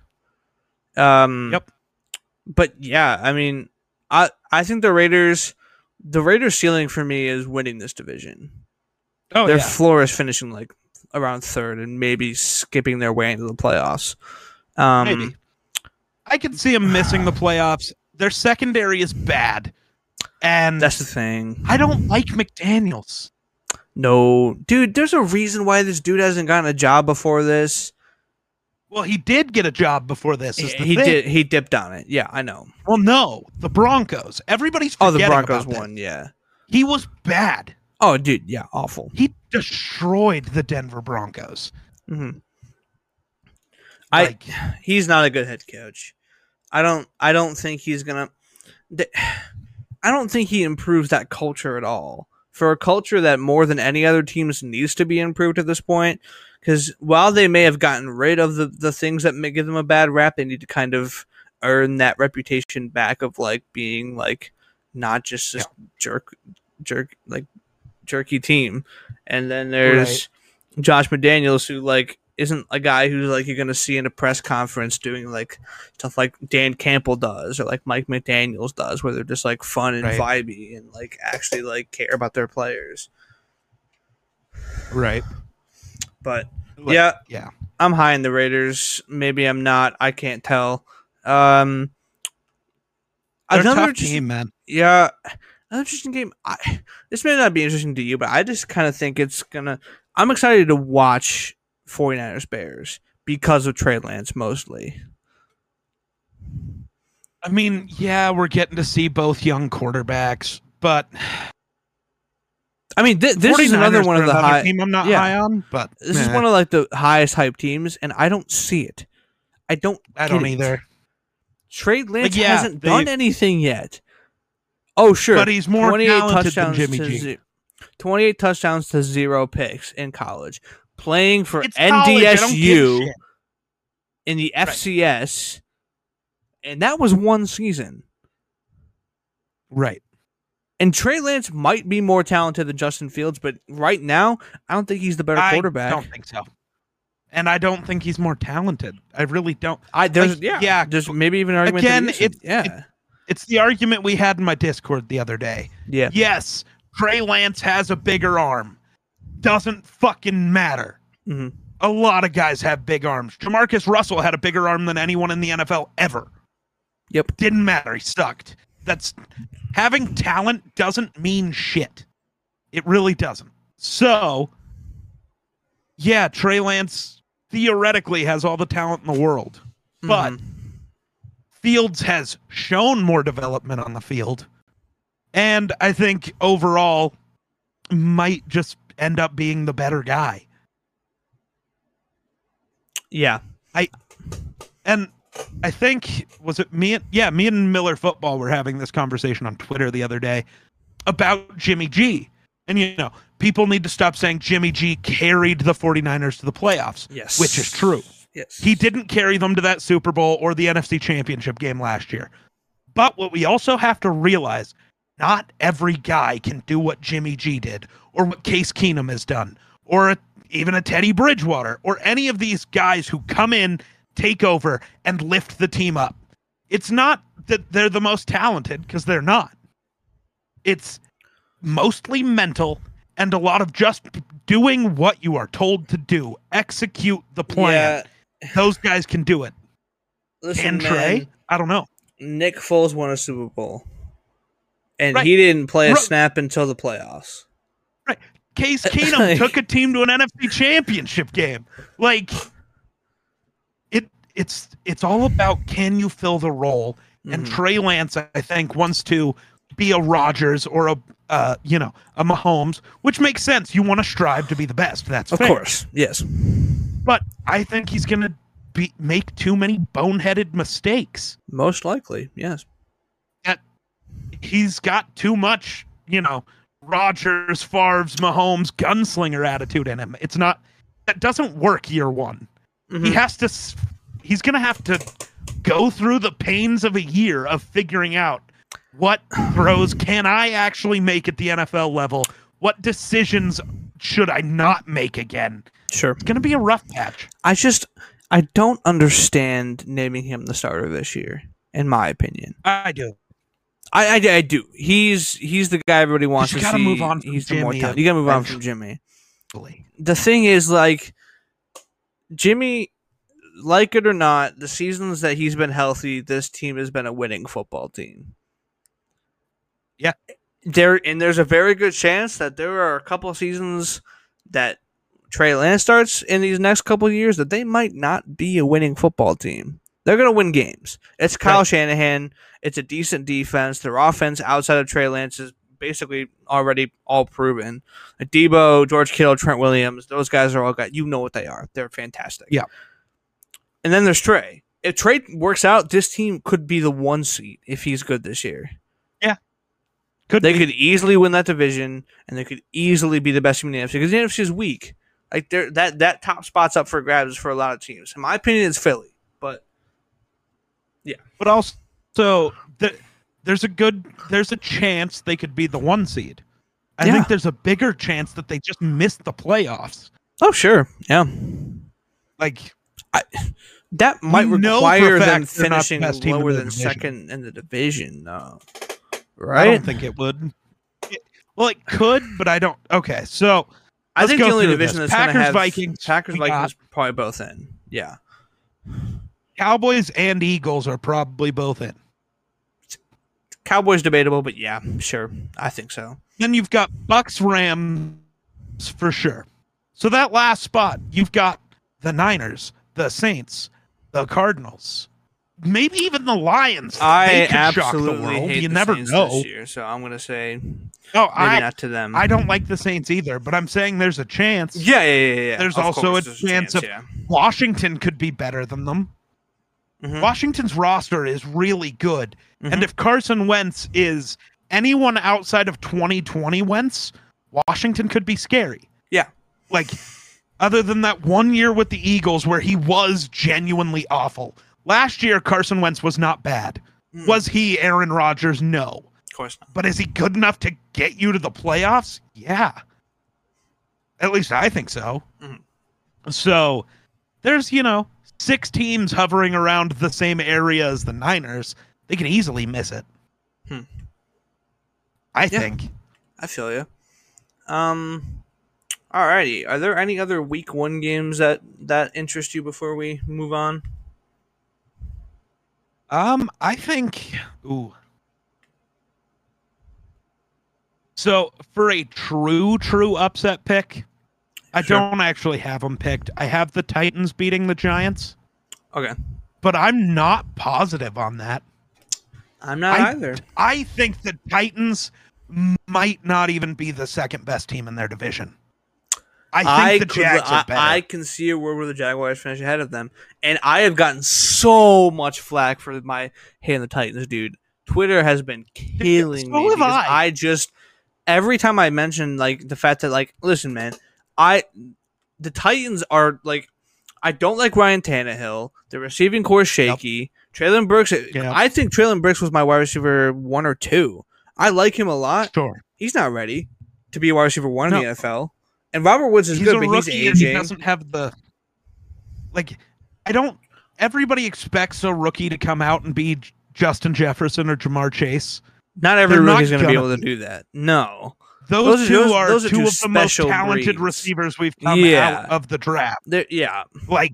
Um, Yep. But yeah, I mean, I I think the Raiders, the Raiders' ceiling for me is winning this division. Oh, Their yeah. floor is finishing like around third, and maybe skipping their way into the playoffs. Um, Maybe. I can see them missing the playoffs. Their secondary is bad. And That's the thing. I don't like McDaniels. No, dude, there's a reason why this dude hasn't gotten a job before this. Well, he did get a job before this. Is the He thing. did. He dipped on it. Yeah, I know. Well, no, the Broncos. Everybody's Oh, forgetting the Broncos about that. won. Yeah. He was bad. Oh, dude. Yeah, awful. He destroyed the Denver Broncos. hmm I Like, he's not a good head coach. I don't I don't think he's gonna. I don't think he improves that culture at all. For a culture that more than any other teams needs to be improved at this point, because while they may have gotten rid of the, the things that may give them a bad rap, they need to kind of earn that reputation back of like being like not just this yeah. jerk jerk like jerky team. And then there's right. Josh McDaniels, who like isn't a guy who's like you're gonna see in a press conference doing like stuff like Dan Campbell does or like Mike McDaniels does, where they're just like fun and right. vibey and like actually like care about their players. Right. But like, yeah, yeah, I'm high in the Raiders. Maybe I'm not. I can't tell. Um, They're another a tough interesting, team, man. Yeah, another interesting game. I, this may not be interesting to you, but I just kind of think it's gonna. I'm excited to watch forty-niners Bears because of Trey Lance mostly. I mean, yeah, we're getting to see both young quarterbacks, but I mean, th- this is another one of the high team I'm not yeah. high on, but this nah. is one of like the highest hype teams, and I don't see it. I don't. I don't it. either. Trey Lance like, yeah, hasn't they, done anything yet. Oh, sure, but he's more talented than Jimmy G. Ze- twenty-eight touchdowns to zero picks in college. Playing for it's N D S U in the right. F C S, and that was one season. Right. And Trey Lance might be more talented than Justin Fields, but right now, I don't think he's the better quarterback. I don't think so. And I don't think he's more talented. I really don't. I there's like, yeah, yeah. There's maybe even an argument. Again, it's yeah. It, it's the argument we had in my Discord the other day. Yeah. Yes, Trey Lance has a bigger arm. Doesn't fucking matter. Mm-hmm. A lot of guys have big arms. Jamarcus Russell had a bigger arm than anyone in the N F L ever. Yep. Didn't matter. He sucked. That's having talent doesn't mean shit. It really doesn't. So, yeah, Trey Lance theoretically has all the talent in the world, but mm-hmm. Fields has shown more development on the field, and I think overall might just end up being the better guy. Yeah. I and I think was it me and yeah, me and Miller Football were having this conversation on Twitter the other day about Jimmy G. And you know, people need to stop saying Jimmy G carried the forty-niners to the playoffs. Yes. Which is true. Yes. He didn't carry them to that Super Bowl or the N F C Championship game last year. But what we also have to realize, not every guy can do what Jimmy G did or what Case Keenum has done or a, even a Teddy Bridgewater or any of these guys who come in, take over, and lift the team up. It's not that they're the most talented, because they're not. It's mostly mental and a lot of just doing what you are told to do. Execute the plan. Yeah. Those guys can do it. Listen, can Trey? Man, I don't know. Nick Foles won a Super Bowl, and right. he didn't play a right. snap until the playoffs. Right. Case Keenum took a team to an N F C Championship game. Like, it, it's it's all about, can you fill the role? Mm-hmm. And Trey Lance, I think, wants to be a Rodgers or a uh, you know, a Mahomes, which makes sense. You want to strive to be the best. That's of fair. course, yes. But I think he's going to be make too many boneheaded mistakes. Most likely, yes. That he's got too much, you know, Rodgers, Favre's, Mahomes, gunslinger attitude in him. It's not, that doesn't work year one. Mm-hmm. He has to, he's going to have to go through the pains of a year of figuring out, what throws can I actually make at the N F L level? What decisions should I not make again? Sure. It's going to be a rough patch. I just, I don't understand naming him the starter this year, in my opinion. I do. I, I, I do. He's he's the guy everybody wants you to gotta see. Move on from he's Jimmy the more talented. You got to move on from Jimmy. The thing is, like, Jimmy, like it or not, the seasons that he's been healthy, this team has been a winning football team. Yeah, there and there's a very good chance that there are a couple of seasons that Trey Lance starts in these next couple of years that they might not be a winning football team. They're going to win games. It's Kyle right. Shanahan. It's a decent defense. Their offense outside of Trey Lance is basically already all proven. Like Debo, George Kittle, Trent Williams, those guys are all guys. You know what they are. They're fantastic. Yeah. And then there's Trey. If Trey works out, this team could be the one seed if he's good this year. Yeah. Could they be. could easily win that division, and they could easily be the best team in the N F C because the N F C is weak. Like that, that top spot's up for grabs for a lot of teams. In my opinion, it's Philly, but yeah. But also, so the, there's a good, there's a chance they could be the one seed. I yeah. think there's a bigger chance that they just missed the playoffs. Oh sure, yeah. Like I, that might know require them fact they're not the finishing best team in lower the than division. second in the division, though. Right? I don't think it would. It, well, it could, but I don't. Okay, so I let's think go the only through division this. that's going Packers to have Vikings, Packers we Vikings got probably both in. Yeah. Cowboys and Eagles are probably both in. Cowboys debatable, but yeah, sure, I think so. Then you've got Bucks Rams for sure. So that last spot, you've got the Niners, the Saints, the Cardinals, maybe even the Lions. I they could shock the absolutely world. hate You the never Saints know. this year, so I'm going to say Oh, maybe I not to them. I don't like the Saints either, but I'm saying there's a chance. Yeah, yeah, yeah. yeah. There's Of also course, a there's chance of yeah. Washington could be better than them. Mhm. Washington's roster is really good. Mhm. And if Carson Wentz is anyone outside of twenty twenty Wentz, Washington could be scary. Yeah. Like, other than that one year with the Eagles where he was genuinely awful. Last year, Carson Wentz was not bad. Mm. Was he Aaron Rodgers? No. Of course not. But is he good enough to get you to the playoffs? Yeah. At least I think so. Mhm. So there's, you know, six teams hovering around the same area as the Niners. They can easily miss it. Hmm. I Yeah. think. I feel you. Um, alrighty. Are there any other week one games that that interest you before we move on? Um, I think. Ooh. So for a true, true upset pick, I Sure. don't actually have them picked. I have the Titans beating the Giants, Okay. but I'm not positive on that. I'm not I- either. I think the Titans might not even be the second best team in their division. I think I the could, Jags I, are better. I can see a world where the Jaguars finish ahead of them, and I have gotten so much flack for my hate on the Titans, dude. Twitter has been killing So me have because I. I just every time I mention like the fact that like listen, man, I the Titans are like I don't like Ryan Tannehill. The receiving core is shaky. Traylon Burks, Yep. I think Traylon Burks was my wide receiver one or two. I like him a lot. Sure. He's not ready to be a wide receiver one in No. the N F L. And Robert Woods is He's good, a but rookie he's and he aging. doesn't have the like. I don't. Everybody expects a rookie to come out and be J- Justin Jefferson or Jamar Chase. Not every They're not rookie's going to be gonna able to be. do that. No. Those, Those are- two those- are those are two two of the most special talented breeds. receivers we've come Yeah. out of the draft. They're, yeah. Like,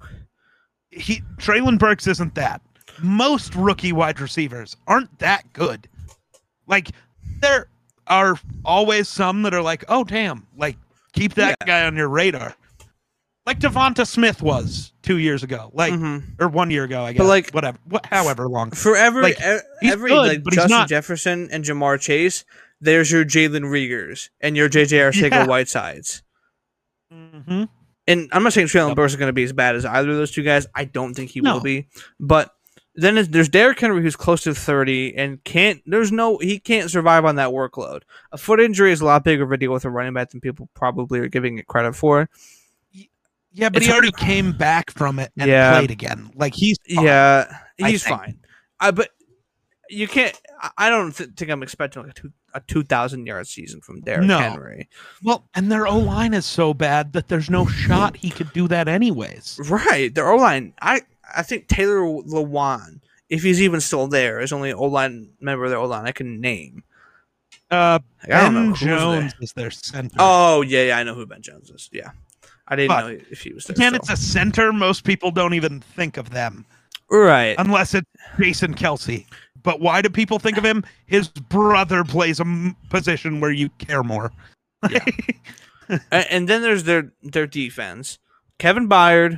he Traylon Burks isn't that. Most rookie wide receivers aren't that good. Like, there are always some that are like, oh damn, like keep that Yeah. guy on your radar. Like Devonta Smith was two years ago, like Mhm. or one year ago, I guess. like- whatever, what, however long. For every, Like, e- he's every good, like but he's Justin not- Jefferson and Jamar Chase, there's your Jalen Riegers and your J J Arcega Yeah. Whitesides. Mm-hmm. And I'm not saying Traylon Yep. Burks is going to be as bad as either of those two guys. I don't think he No. will be. But then there's- there's Derrick Henry, who's close to thirty and can't. There's no he can't survive on that workload. A foot injury is a lot bigger of a deal with a running back than people probably are giving it credit for. Yeah, but It's he hard already came back from it and Yeah. played again. Like he's fine. Yeah, I he's think. fine. I but you can't. I- I don't th- think I'm expecting like a two a two thousand yard season from Derrick No. Henry. Well, and their O line is so bad that there's no shot he could do that anyways. Right, their O line. I I think Taylor Lewan, if he's even still there, is only an O line member of their O line I can name. Uh, Like, I don't know Ben who's Jones there. is their center. Oh yeah, yeah, I know who Ben Jones is. Yeah, I didn't But, know if he was there. Again, still. it's a center. Most people don't even think of them right. unless it's Jason Kelsey. But why do people think of him? His brother plays a m- position where you care more. Yeah. A- and then there's their their defense: Kevin Byard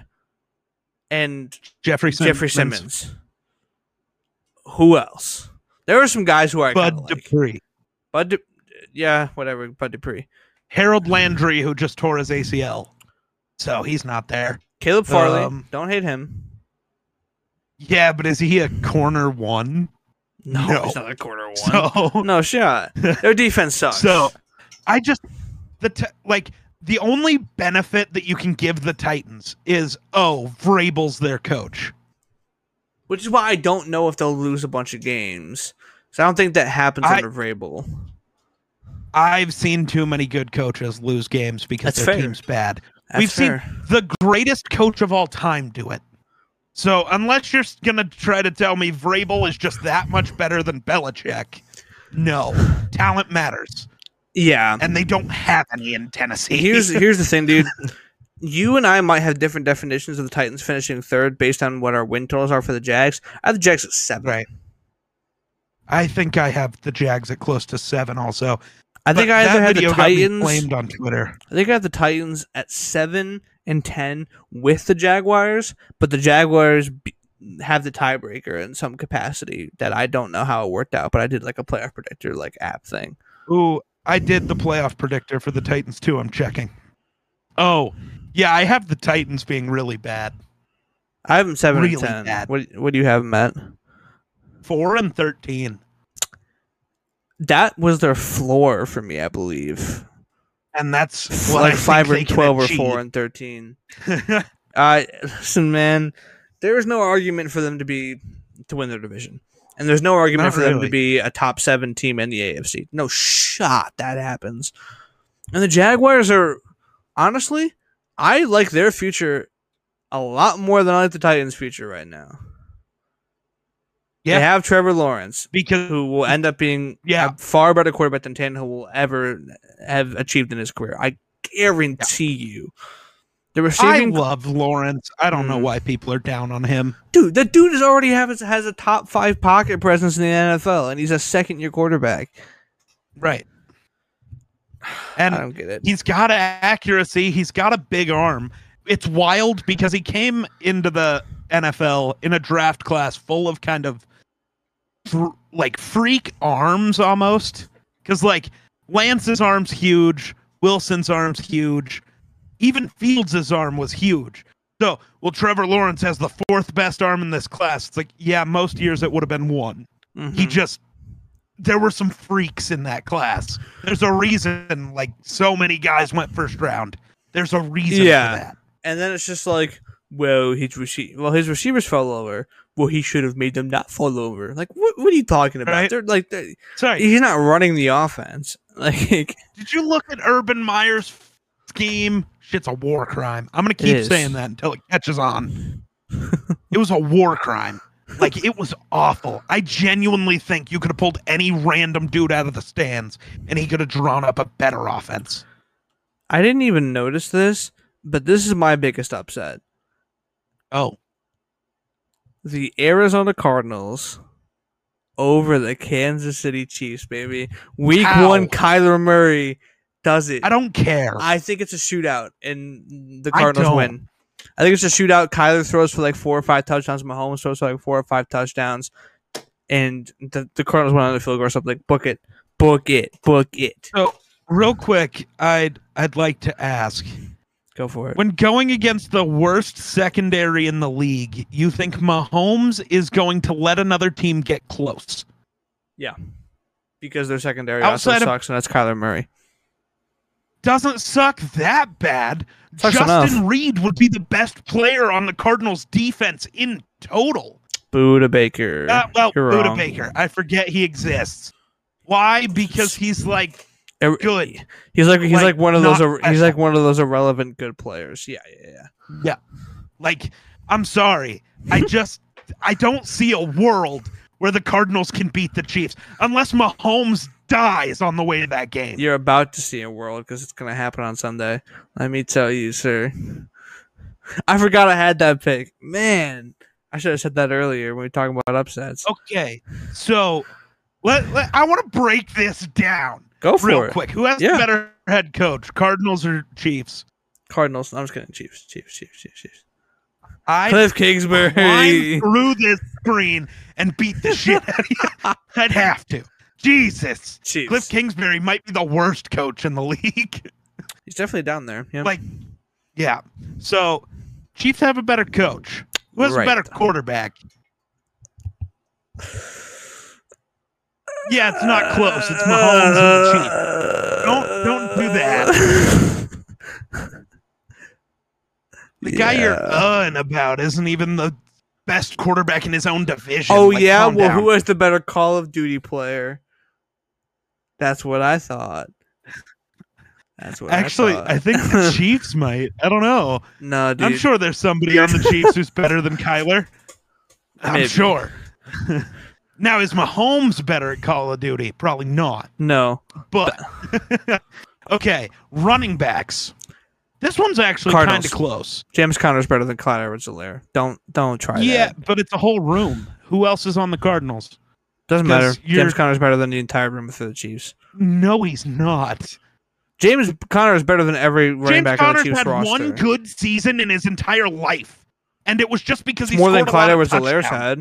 and Jeffrey Simmons. Jeffrey Simmons. Who else? There are some guys who I Bud kinda like. Dupree. Bud, Du- yeah, whatever. Bud Dupree, Harold Landry, who just tore his A C L. So he's not there. Caleb Farley. Um, Don't hate him. Yeah, but is he a corner one? No, No. he's not a corner one. So No shot. Their defense sucks. So I just the t- like the only benefit that you can give the Titans is oh, Vrabel's their coach. Which is why I don't know if they'll lose a bunch of games. So I don't think that happens I- under Vrabel. I've seen too many good coaches lose games because That's their fair. team's bad. That's We've fair. seen the greatest coach of all time do it. So unless you're gonna try to tell me Vrabel is just that much better than Belichick, no. Talent matters. Yeah. And they don't have any in Tennessee. Here's here's the thing, dude. You and I might have different definitions of the Titans finishing third based on what our win totals are for the Jags. I have the Jags at seven. Right. I think I have the Jags at close to seven also. I think But I either that had the video got me Titans. flamed on Twitter. I think I have the Titans at seven and ten with the Jaguars, but the Jaguars be, have the tiebreaker in some capacity that I don't know how it worked out. But I did like a playoff predictor like app thing. Ooh, I did the playoff predictor for the Titans too. I'm checking. Oh, yeah, I have the Titans being really bad. I have them seven Really and ten. bad. What what do you have them at? Four and thirteen. That was their floor for me, I believe. And that's F- what like I think five they and can twelve or achieve. four and thirteen. Uh listen, man, there is no argument for them to be to win their division. And there's no argument Not for them really. to be a top seven team in the A F C. No shot that happens. And the Jaguars are honestly, I like their future a lot more than I like the Titans' future right now. Yeah. They have Trevor Lawrence, because who will end up being Yeah. a far better quarterback than Tannehill will ever have achieved in his career. I guarantee you. The I receiving love Lawrence. I don't know Mm. why people are down on him. dude, the dude is already has has a top five pocket presence in the N F L, and he's a second year quarterback. Right. I And don't get it. he's got accuracy. He's got a big arm. It's wild because he came into the N F L in a draft class full of kind of fr- like freak arms almost. Because like Lance's arm's huge, Wilson's arm's huge, even Fields' arm was huge. So, well, Trevor Lawrence has the fourth best arm in this class. It's like, yeah, most years it would have been one. He Mhm. just there were some freaks in that class. There's a reason like so many guys went first round. There's a reason Yeah. for that. And then it's just like, well, his rece- well, his receivers fell over. Well, he should have made them not fall over. Like, what? What are you talking about? Right. They're like, they're, Sorry. he's not running the offense. Like, Did you look at Urban Meyer's scheme? Shit's a war crime. I'm gonna keep is. saying that until it catches on. It was a war crime. Like it was awful. I genuinely think you could have pulled any random dude out of the stands and he could have drawn up a better offense. I didn't even notice this, but this is my biggest upset. Oh, The Arizona Cardinals over the Kansas City Chiefs, baby. Week How? one, Kyler Murray does it. I don't care. I think it's a shootout, and the I Cardinals don't. win. I think it's a shootout. Kyler throws for like four or five touchdowns. Mahomes throws for like four or five touchdowns, and the, the Cardinals went on the field goal. So I'm like, book it, book it, book it. So, real quick, I'd I'd like to ask, Go for it. when going against the worst secondary in the league, you think Mahomes is going to let another team get close? Because their secondary Outside also of- sucks, and that's Kyler Murray. Doesn't suck that bad. Sucks Justin enough. Reed would be the best player on the Cardinals defense in total. Buda Baker. Uh, well, You're Buda wrong. Baker. I forget he exists. Why? Because he's like Er- good. He's like he's like, Like, one of those. not ir- He's like special. one of those irrelevant good players. Yeah, yeah, yeah. Yeah. Like, I'm sorry. I just I don't see a world where the Cardinals can beat the Chiefs unless Mahomes dies on the way to that game. You're about to see a world because it's gonna happen on Sunday. Let me tell you, sir. I forgot I had that pick. Man, I should have said that earlier when we were talking about upsets. Okay. So, let, let I want to break this down Go for real it. quick. Who has Yeah. the better head coach, Cardinals or Chiefs? Cardinals. I'm just kidding. Chiefs. Chiefs. Chiefs. Chiefs. Chiefs. I Cliff climb Kingsbury. through this screen and beat the shit out of you. I'd have to. Jesus. Chiefs. Cliff Kingsbury might be the worst coach in the league. He's definitely down there. Yeah. Like, yeah. So, Chiefs have a better coach. Who has Right. a better quarterback? Yeah, it's not close. It's Mahomes and the Chiefs. Don't don't do that. The guy Yeah. you're uh about isn't even the best quarterback in his own division. Oh Like, yeah, calm well, down. who was the better Call of Duty player? That's what I thought. That's what Actually, I thought. I think the Chiefs might. I don't know. No, dude. I'm sure there's somebody on the Chiefs who's better than Kyler. I'm Maybe. sure. Now, is Mahomes better at Call of Duty? Probably not. No. But okay, running backs. This one's actually kind Cardinals. of close. James Conner's better than Clyde Edwards-Helaire. Don't don't try Yeah, that. but it's a whole room. Who else is on the Cardinals? Doesn't matter. 'Cause you're- James Conner's better than the entire room for the Chiefs. No, he's not. James Conner is better than every running James back on the Conner's Chiefs had roster. one good season in his entire life, and it was just because It's he more scored than a Clyde lot of Edwards-Helaire's touchdowns. had.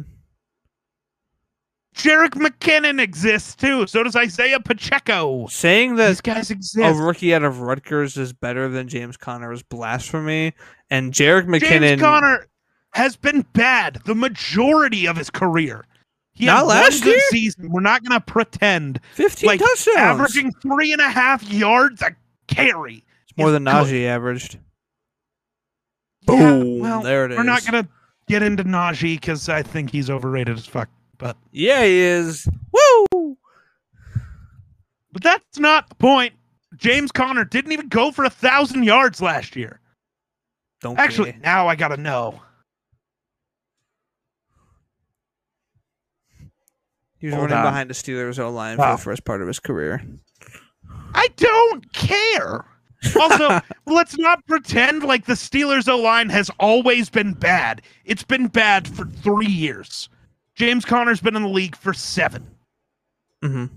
Jarek McKinnon exists too. So does Isaiah Pacheco. Saying These that guys a exist. rookie out of Rutgers is better than James Conner is blasphemy. And Jarek McKinnon, James Conner has been bad the majority of his career. He Not had last one good year? season. We're not going to pretend. fifteen Like, touchdowns. Averaging three and a half yards a carry. It's more is than good. Najee averaged. Yeah, Boom. well, There it We're not is. going to get into Najee because I think he's overrated as fuck. But Yeah, he is. Woo! but that's not the point. James Conner didn't even go for a thousand yards last year. Don't Actually, care. now I gotta know. He was Hold running on. behind the Steelers O-line for Wow. the first part of his career. I don't care. Also, let's not pretend like the Steelers O-line has always been bad. It's been bad for three years. James Conner's been in the league for seven. Mm-hmm.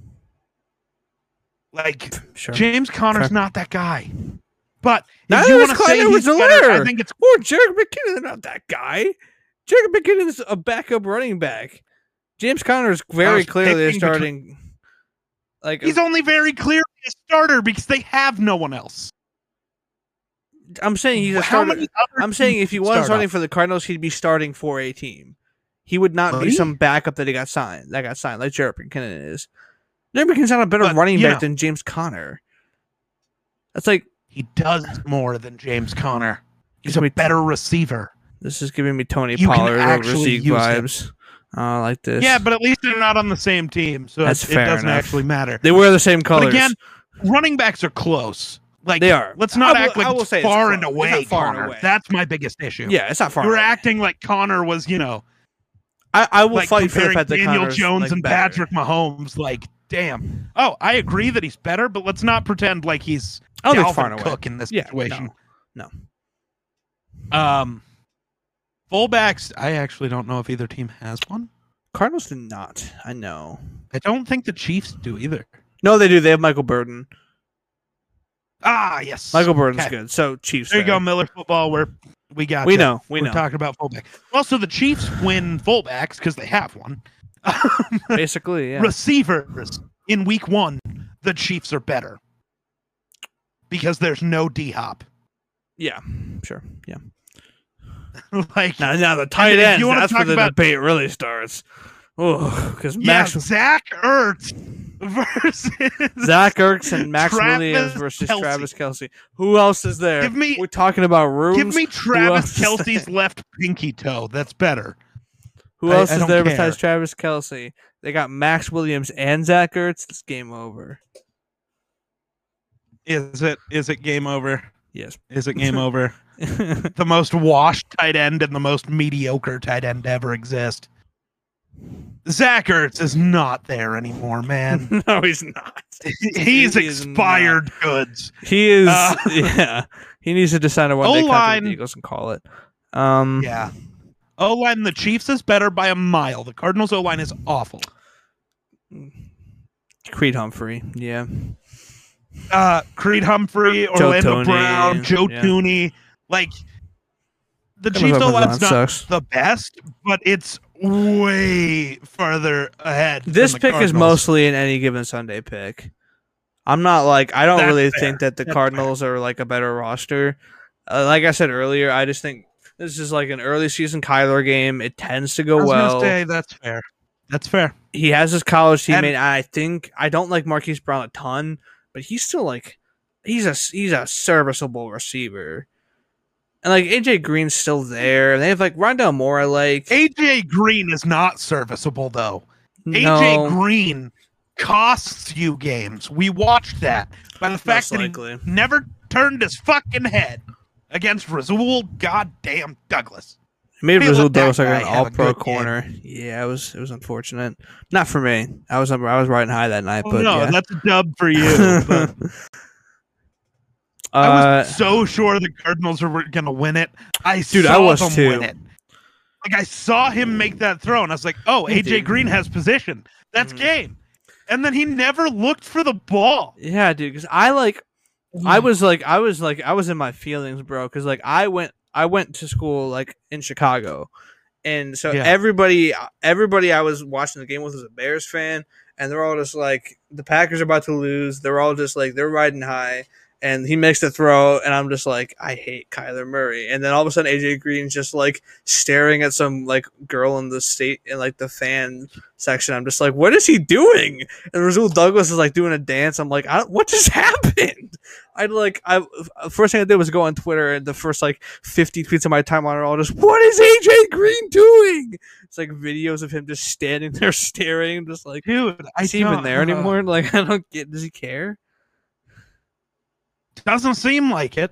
Like, Sure. James Conner's Fair. not that guy. But if Neither you is want to Clyde say he's better, I Edwards-Helaire. think it's Or Jarek McKinnon, they're not that guy. Jarek McKinnon's a backup running back. James Conner is I very was clearly a picking between- starting. Like he's only very clearly a starter because they have no one else. I'm saying, he's a How starter. many other I'm saying teams if he can wasn't start starting up? for the Cardinals, he'd be starting for a team. He would not be Would he? some backup that he got signed. That got signed, like Jarek McKinnon is. Jarek McKinnon's not a better But, running you back know. than James Conner. That's like He does more than James Conner. He's Can a we- better receiver. this is giving me Tony You can Pollard over actually Zeke use him. vibes. Oh, I like this. Yeah, but at least they're not on the same team, so That's it, it fair doesn't enough. actually matter. they wear the same But colors. again, running backs are close. Like They are. Let's not I will- act like I will it's say it's far and close. It's away. not far and Connor. away. That's my biggest issue. yeah, it's not far. You're away. acting like Connor was, you know, I, I will like fight for the comparing fact that Daniel Connor's, Jones like, and better. Patrick Mahomes. Like, damn. Oh, I agree that he's better, but let's not pretend like he's I don't think it's far Dalvin and away. Cook in this Yeah, situation. no, Um, fullbacks. I actually don't know if either team has one. Cardinals do not. I know. I don't think the Chiefs do either. No, they do. They have Michael Burton. Ah, yes. Michael Burton's Okay. good. So Chiefs. There you there. go, Miller football. Where we got We ya. know. We We're know. talking about fullback. Also, the Chiefs win fullbacks because they have one. Basically, yeah. Receivers in week one, the Chiefs are better because there's no D Hop. Yeah. Sure. Yeah. Like Now, now the tight if ends. you wanna That's where talk the about- debate really starts. Oh, because yeah, Max, Zach Ertz versus Zach Ertz and Max Travis Williams versus Kelce. Travis Kelsey. Who else is there? Give me- We're talking about rooms. Give me else Travis is Kelsey's left pinky toe. That's better. Who I- else I is don't there care. besides Travis Kelsey? They got Max Williams and Zach Ertz. It's game over. Is it? Is it game over? Yes. Is it game over? The most washed tight end and the most mediocre tight end to ever exist. Zach Ertz is not there anymore, man. No, he's not. He's He is expired goods. He is. Uh, yeah. He needs to decide on one day contract O-line- with the Eagles and call it. Um, Yeah. O line, the Chiefs is better by a mile. The Cardinals O line is awful. Creed Humphrey. Yeah. Uh, Creed Humphrey, Joe Orlando Toney, Brown, Joe yeah. Tooney. Like, the Cardinals Chiefs O offensive line's line not sucks. the best, but it's way farther ahead. than This the pick is Cardinals. mostly an any given Sunday pick. I'm not like I don't That's really fair. think that the That's Cardinals are like a better roster. Uh, like I said earlier, I just think this is like an early season Kyler game. It tends to I go was well. gonna say that's fair. That's fair. He has his college teammate. And- And I think I don't like Marquise Brown a ton, but he's still like he's a he's a serviceable receiver. And like A J Green's still there. They have like Rondell Moore. I like A J Green is not serviceable though. no, A J Green costs you games. We watched that by the fact Most that likely. he never turned his fucking head against Rasul goddamn Douglas. It made Hey, Rasul let that Douglas like guy an have a all pro good game. corner. Yeah, it was it was unfortunate. Not for me. I was I was riding high that night, Oh, but no, yeah. that's a dub for you. But I uh, was so sure the Cardinals were going to win it. I Dude, saw I was them too. win it. Like I saw him make that throw, and I was like, "Oh, He A J did. Green has position. That's Mhm. game." And then he never looked for the ball. yeah, dude. Because I like I was like I was like I was in my feelings, bro. Because like I went I went to school like in Chicago, and so Yeah. everybody everybody I was watching the game with was a Bears fan, and they're all just like the Packers are about to lose. They're all just like they're riding high, and he makes the throw, and I'm just like I hate Kyler Murray, and then all of a sudden A J Green's just like staring at some like girl in the state in like the fan section. I'm just like, what is he doing? And Rasul Douglas is like doing a dance. I'm like, I don't, what just happened? I'd like, I first thing I did was go on Twitter, and the first like fifty tweets of my timeline are all just, what is A J Green doing? It's like videos of him just standing there staring, just like, Dude, I is he even don't- there uh, anymore? Like, I don't get. Does he care? Doesn't seem like it.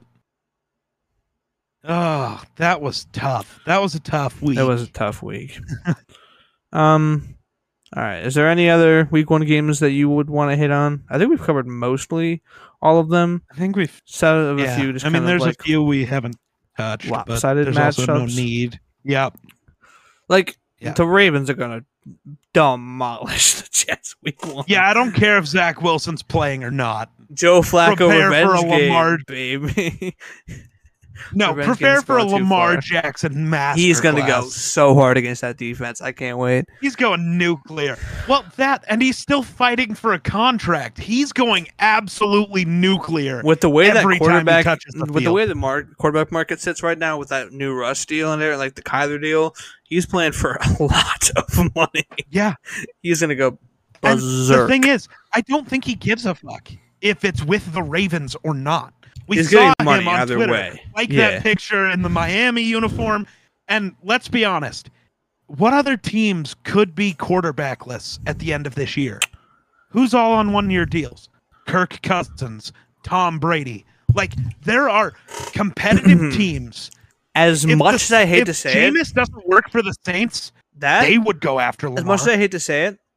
Oh, that was tough. That was a tough week. That was a tough week. um, all right. Is there any other week one games that you would want to hit on? I think we've covered mostly all of them. I think we've. Set of Yeah. a few. Just I mean, kind of there's like, a few we haven't touched, but lopsided there's also no matchups. need. Yep. like Yeah. the Ravens are gonna demolish the Jets week one. Yeah, I don't care if Zach Wilson's playing or not. Joe Flacco Prepare for revenge a game, Lamar- baby. No, Revenge prepare game's for a going too Lamar far. Jackson master. He's gonna go so hard against that defense. I can't wait. He's going nuclear. Well, that and he's still fighting for a contract. He's going absolutely nuclear. With the way that Every time he quarterback, touches the with the field. way the mar- quarterback market sits right now, with that new Russ deal in there, like the Kyler deal, he's playing for a lot of money. Yeah. He's gonna go And berserk. the thing is, I don't think he gives a fuck if it's with the Ravens or not. We He's saw getting money him on either Twitter, way. like Yeah. that picture in the Miami uniform. And let's be honest, what other teams could be quarterbackless at the end of this year? Who's all on one-year deals? Kirk Cousins, Tom Brady. Like, there are competitive teams. As If much the- as I hate if to say it, Jameis doesn't work for the Saints, that they would go after Lamar. as much as I hate to say it,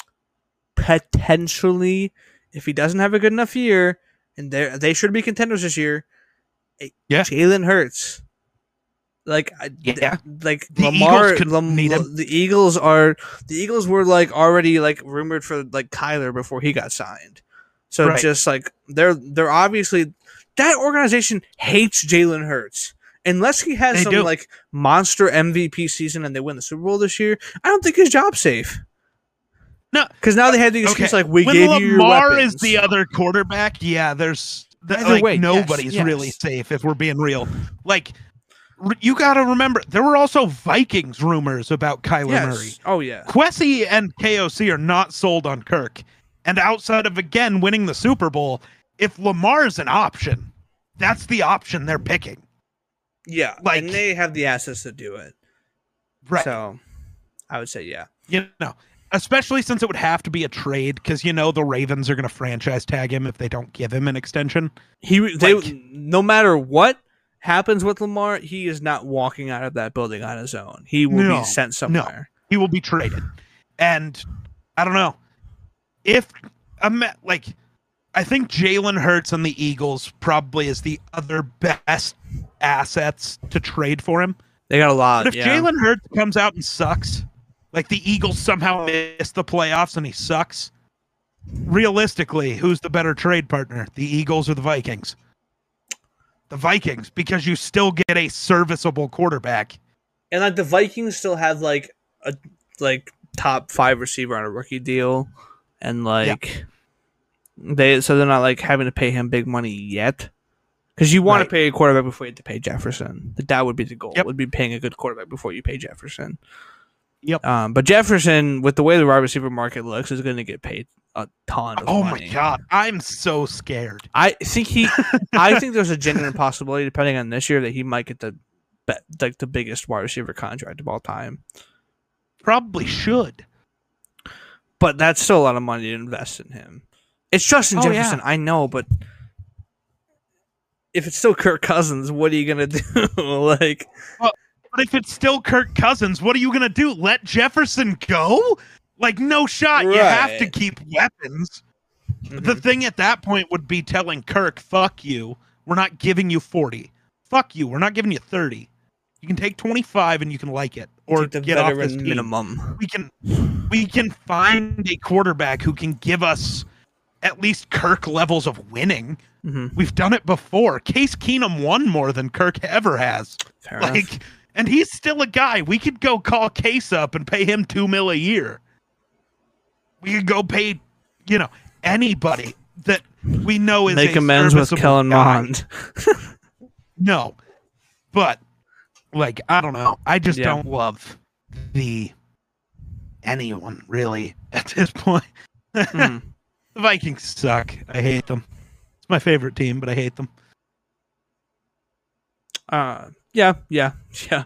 potentially, if he doesn't have a good enough year, and they they should be contenders this year, eh, Yeah. Jalen Hurts. Like, I- Yeah. like The Lamar, Eagles could Lam- need him. the Eagles are the Eagles were like already like rumored for like Kyler before he got signed. So Right. just like they're they're obviously that organization hates Jalen Hurts. Unless he has They some do. like monster M V P season and they win the Super Bowl this year, I don't think his job's safe. No, Because now they had the excuse okay. like we when gave Lamar you your weapons. is the other quarterback, yeah, there's th- Either like way, yes, nobody's yes. really safe if we're being real. Like r- you got to remember, there were also Vikings rumors about Kyler yes. Murray. Oh yeah. Kwesi and K O C are not sold on Kirk, and outside of again winning the Super Bowl, if Lamar's an option, that's the option they're picking. Yeah. Like- and they have the assets to do it. Right. So I would say yeah. You know, especially since it would have to be a trade because you know the Ravens are going to franchise tag him if they don't give him an extension. He they Like- no matter what happens with Lamar, he is not walking out of that building on his own. He will No, be sent somewhere. He will be traded. And I don't know if I'm like, I think Jalen Hurts and the Eagles probably is the other best assets to trade for him. They got a lot. But if yeah. Jalen Hurts comes out and sucks, like the Eagles somehow miss the playoffs and he sucks, realistically, who's the better trade partner, the Eagles or the Vikings? The Vikings, because you still get a serviceable quarterback. and like the Vikings still have like a like top five receiver on a rookie deal, and like they so they're not like having to pay him big money yet. Because you want Right. to pay a quarterback before you have to pay Jefferson. That would be the goal. Yep. Would be paying a good quarterback before you pay Jefferson. Yep. Um, but Jefferson, with the way the wide receiver market looks, is going to get paid a ton of Oh money. my god, I'm so scared. I think he, I think there's a genuine possibility, depending on this year, that he might get the, like the biggest wide receiver contract of all time. Probably should. But that's still a lot of money to invest in him. It's Justin Oh, Jefferson, yeah. I know, but if it's still Kirk Cousins, what are you gonna do? like, well, but if it's still Kirk Cousins, what are you gonna do? Let Jefferson go? Like, no shot. Right. You have to keep weapons. mm-hmm. The thing at that point would be telling Kirk, "Fuck you. We're not giving you forty. Fuck you. We're not giving you thirty. You can take twenty-five and you can like it, or Take the get off this veteran team. minimum. We can, we can find a quarterback who can give us at least Kirk levels of winning. Mm-hmm. We've done it before. Case Keenum won more than Kirk ever has. Fair like, enough. and he's still a guy. We could go call Case up and pay him two mil a year. We could go pay, you know, anybody that we know is Make a amends with serviceable Kellen guy. Mond. No, but like I don't know. I just Yeah. don't love the anyone really at this point. mm. The Vikings suck. I hate them. It's my favorite team, but I hate them. Uh, yeah, yeah, yeah.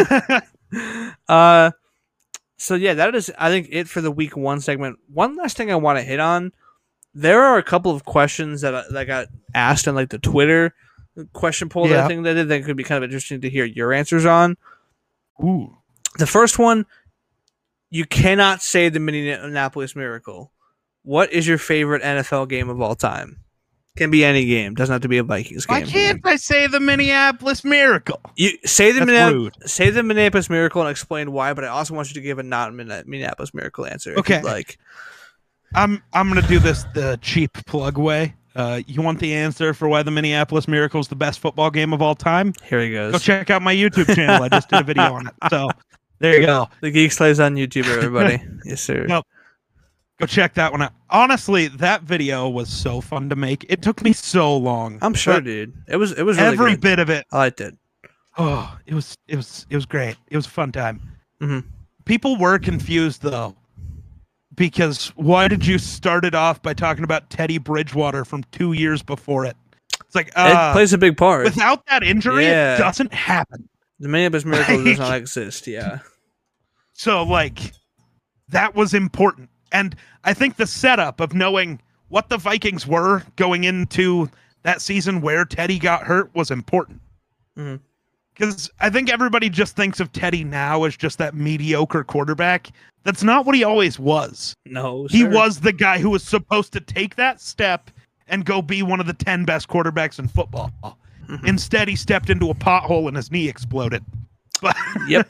uh, so yeah, that is, I think, it for the week one segment. One last thing I want to hit on. There are a couple of questions that I, that got asked on like the Twitter question poll that Yeah. I think they did that could be kind of interesting to hear your answers on. Ooh. The first one, you cannot say the Minneapolis Miracle. What is your favorite N F L game of all time? Can be any game. Doesn't have to be a Vikings game. Why can't I say the Minneapolis Miracle? You say the That's Minneap- rude. say the Minneapolis Miracle and explain why, but I also want you to give a not Minneapolis Miracle answer. If Okay. you'd like. I'm I'm gonna do this the cheap plug way. Uh, you want the answer for why the Minneapolis Miracle is the best football game of all time? Here he goes. Go check out my YouTube channel. I just did a video on it. So there you go. The Geek Slaves on YouTube, everybody. Yes, sir. Yep. Go check that one out. Honestly, that video was so fun to make. It took me so long. I'm sure, but dude. It was it was really every good. bit of it. I liked it. Oh, it was it was it was great. It was a fun time. Mhm. People were confused though, because why did you start it off by talking about Teddy Bridgewater from two years before it? It's like uh, it plays a big part. without that injury, Yeah. it doesn't happen. The Minneapolis Miracle does Like- not exist. Yeah. So like, that was important, and I think the setup of knowing what the Vikings were going into that season where Teddy got hurt was important. Mhm. Because I think everybody just thinks of Teddy now as just that mediocre quarterback. That's not what he always was. No, He sir. was the guy who was supposed to take that step and go be one of the ten best quarterbacks in football. Mhm. Instead, he stepped into a pothole and his knee exploded. But Yep.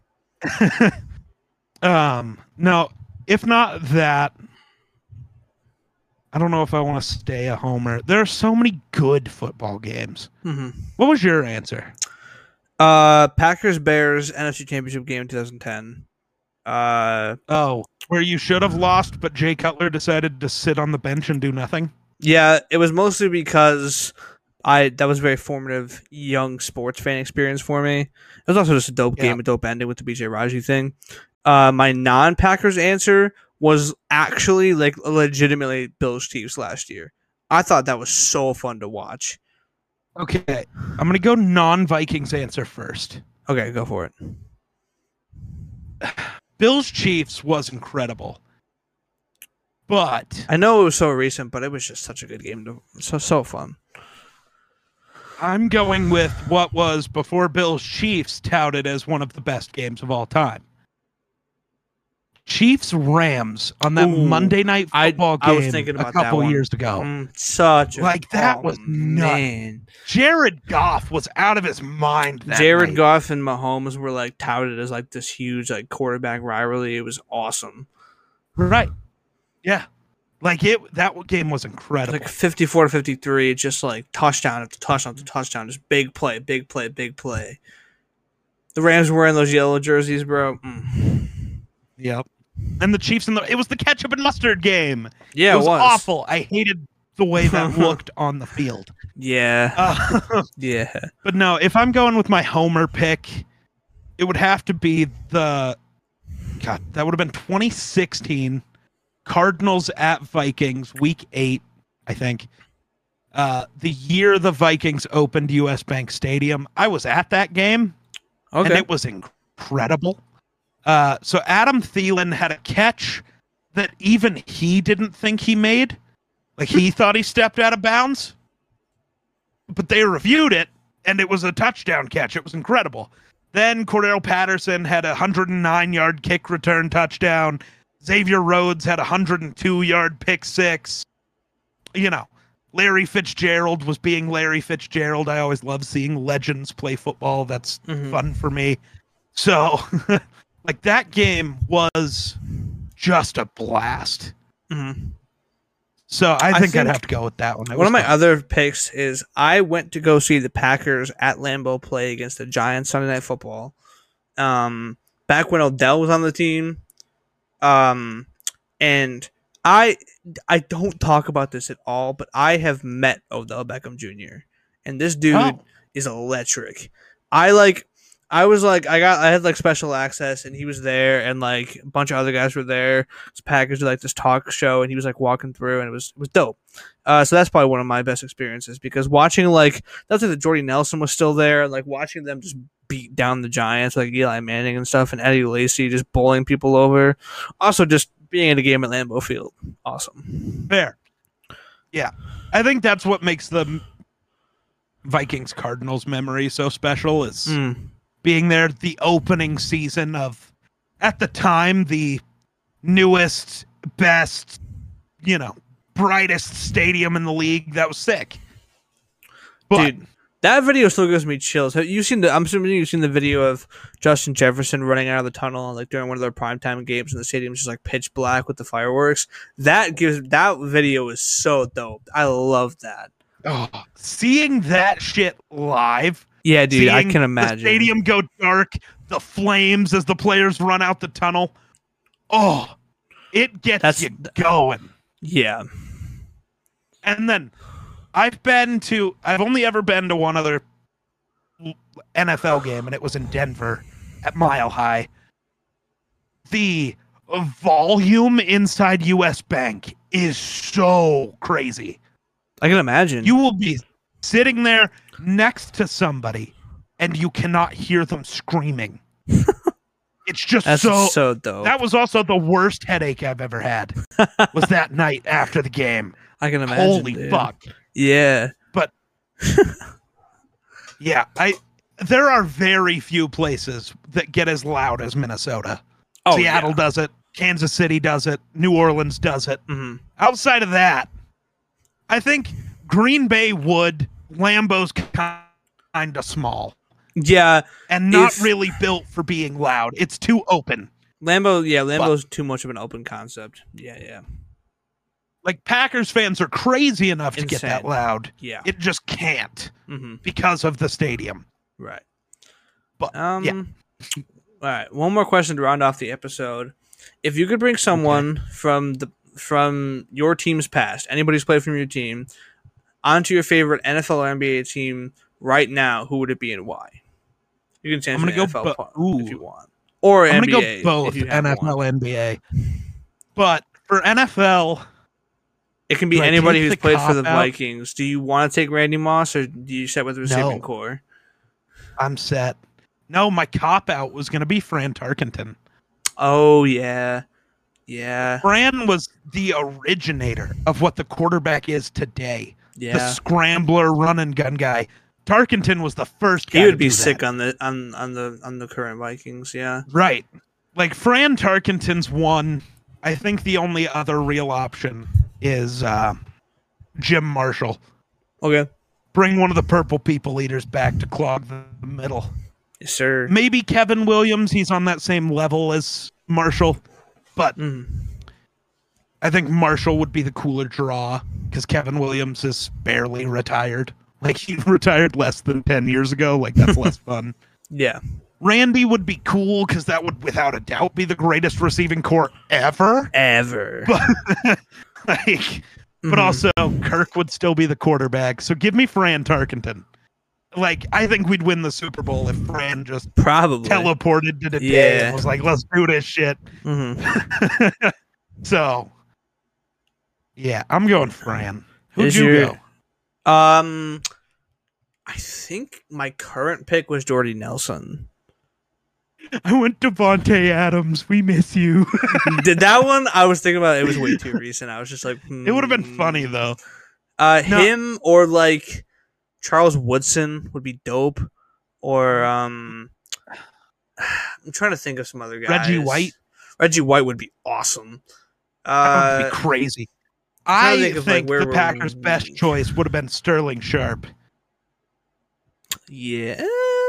um, no, if not that, I don't know if I want to stay a homer. There are so many good football games. hmm What was your answer? Uh, Packers Bears N F C Championship game in twenty ten. Uh, Oh, where you should have lost, but Jay Cutler decided to sit on the bench and do nothing. yeah, it was mostly because I that was a very formative young sports fan experience for me. It was also just a dope Yeah. game, a dope ending with the B J Raji thing. Uh, my non-Packers answer was actually like legitimately Bills Chiefs last year. I thought that was so fun to watch. Okay, I'm gonna go non-Vikings answer first. Okay, go for it. Bills Chiefs was incredible, but I know it was so recent, but it was just such a good game. To, so so fun. I'm going with what was before Bills Chiefs touted as one of the best games of all time. Chiefs Rams on that Ooh, Monday night I- football I was game thinking a about that couple one. years ago. Mm, such a, Like, that oh, was nuts. man. Jared Goff was out of his mind. That Jared night. Goff and Mahomes were like touted as like this huge like quarterback rivalry. It was awesome. Right. Yeah. Like it that game was It was incredible. like fifty-four to fifty-three, just like touchdown after touchdown after touchdown, just big play, big play, big play. The Rams were wearing those yellow jerseys, bro. Mm. Yep. And the Chiefs and the it was the ketchup and mustard game. Yeah, it was, awful. I hated the way that looked on the field. Yeah, Uh, yeah. but no, if I'm going with my homer pick, it would have to be the God, that would have been twenty sixteen. Cardinals at Vikings, week eight, I think. Uh, the year the Vikings opened U S Bank Stadium. I was at that game, Okay. and it was incredible. Uh, so Adam Thielen had a catch that even he didn't think he made. Like, he thought he stepped out of bounds, but they reviewed it, and it was a touchdown catch. It was incredible. Then Cordell Patterson had a one hundred nine yard kick return touchdown. Xavier Rhodes had a one hundred two yard pick six. You know, Larry Fitzgerald was being Larry Fitzgerald. I always love seeing legends play football. That's Mhm. fun for me. So, like, that game was just a blast. Mhm. So I I think, think I'd have to go with that one. It One was of my fun. other picks is I went to go see the Packers at Lambeau play against the Giants Sunday Night Football. Um, back when Odell was on the team. Um, and I I don't talk about this at all, but I have met Odell Beckham Junior And this dude Oh. is electric. I like I was like I got I had like special access and he was there and like a bunch of other guys were there. This Packers did like this talk show and he was like walking through and it was it was dope. Uh, so that's probably one of my best experiences because watching like that's like the Jordy Nelson was still there and like watching them just beat down the Giants like Eli Manning and stuff and Eddie Lacy just bowling people over. Also just being in a game at Lambeau Field. Awesome. Fair. Yeah. I think that's what makes the Vikings Cardinals memory so special is Mm. being there the opening season of, at the time, the newest, best, you know, brightest stadium in the league. That was sick. But, Dude, that video still gives me chills. Have you seen the? I'm assuming you've seen the video of Justin Jefferson running out of the tunnel, like during one of their primetime games, and the stadium's just like pitch black with the fireworks. That gives that video is so dope. I love that. oh, seeing that shit live. Yeah, dude, I seeing can imagine. The stadium go dark, the flames as the players run out the tunnel. Oh, it gets That's- you going. Yeah. And then I've been to, I've only ever been to one other N F L game, and it was in Denver at Mile High. The volume inside U S Bank is so crazy. I can imagine. You will be sitting there next to somebody, and you cannot hear them screaming. It's just That's so, so dope. That was also the worst headache I've ever had, was that night after the game. I can imagine. Holy dude. fuck. Yeah. Yeah, I there are very few places that get as loud as Minnesota. Oh, Seattle yeah. does it, Kansas City does it, New Orleans does it. Mhm. Outside of that, I think Green Bay would. Lambeau's kind of small Yeah. and not If- really built for being loud. It's too open. Lambeau. Yeah, Lambeau's too much of an open concept. Yeah, yeah, Like, Packers fans are crazy enough to get that Insane. loud. yeah. It just can't Mm-hmm. because of the stadium. Right. But Um, yeah. All right. One more question to round off the episode. If you could bring someone from the from your team's past, anybody who's played from your team, onto your favorite N F L or N B A team right now, who would it be and why? You can change I'm gonna the go N F L bo- part ooh. if you want, or I'm N B A going to go if both you have N F L, one. N B A. But for N F L, It can be Do I anybody take who's the played for the cop-out? Vikings. Do you want to take Randy Moss or do you set with the receiving No. core? I'm set. No, my cop out was going to be Fran Tarkenton. Oh yeah, yeah, Fran was the originator of what the quarterback is today. The yeah. scrambler, run and gun guy. Tarkenton was the first guy He to would be do sick that. on the on on the on the current Vikings. Yeah. Right. Like, Fran Tarkenton's one. I think the only other real option is uh, Jim Marshall. Okay. Bring one of the purple people eaters back to clog the middle. Yes, sir. Maybe Kevin Williams. He's on that same level as Marshall. But Mm. I think Marshall would be the cooler draw because Kevin Williams is barely retired. Like, he retired less than ten years ago. Like, that's less fun. Yeah. Randy would be cool because that would, without a doubt, be the greatest receiving core ever. Ever. Like, but Mhm. also Kirk would still be the quarterback. So give me Fran Tarkenton. Like, I think we'd win the Super Bowl if Fran just Probably teleported to the day Yeah. and was like, let's do this shit. Mm-hmm. So, yeah, I'm going Fran. Who'd Is you your- go? Um, I think my current pick was Jordy Nelson. I went Devontae Adams. We miss you. Did that one? I was thinking about it. It was way too recent. I was just like, hmm. It would have been funny, though. Uh, No. him or like Charles Woodson would be dope. Or um, I'm trying to think of some other guys. Reggie White? Reggie White would be awesome. That Uh, would be crazy. trying to I think of, think like, where the we're- Packers' best choice would have been Sterling Sharp. yeah.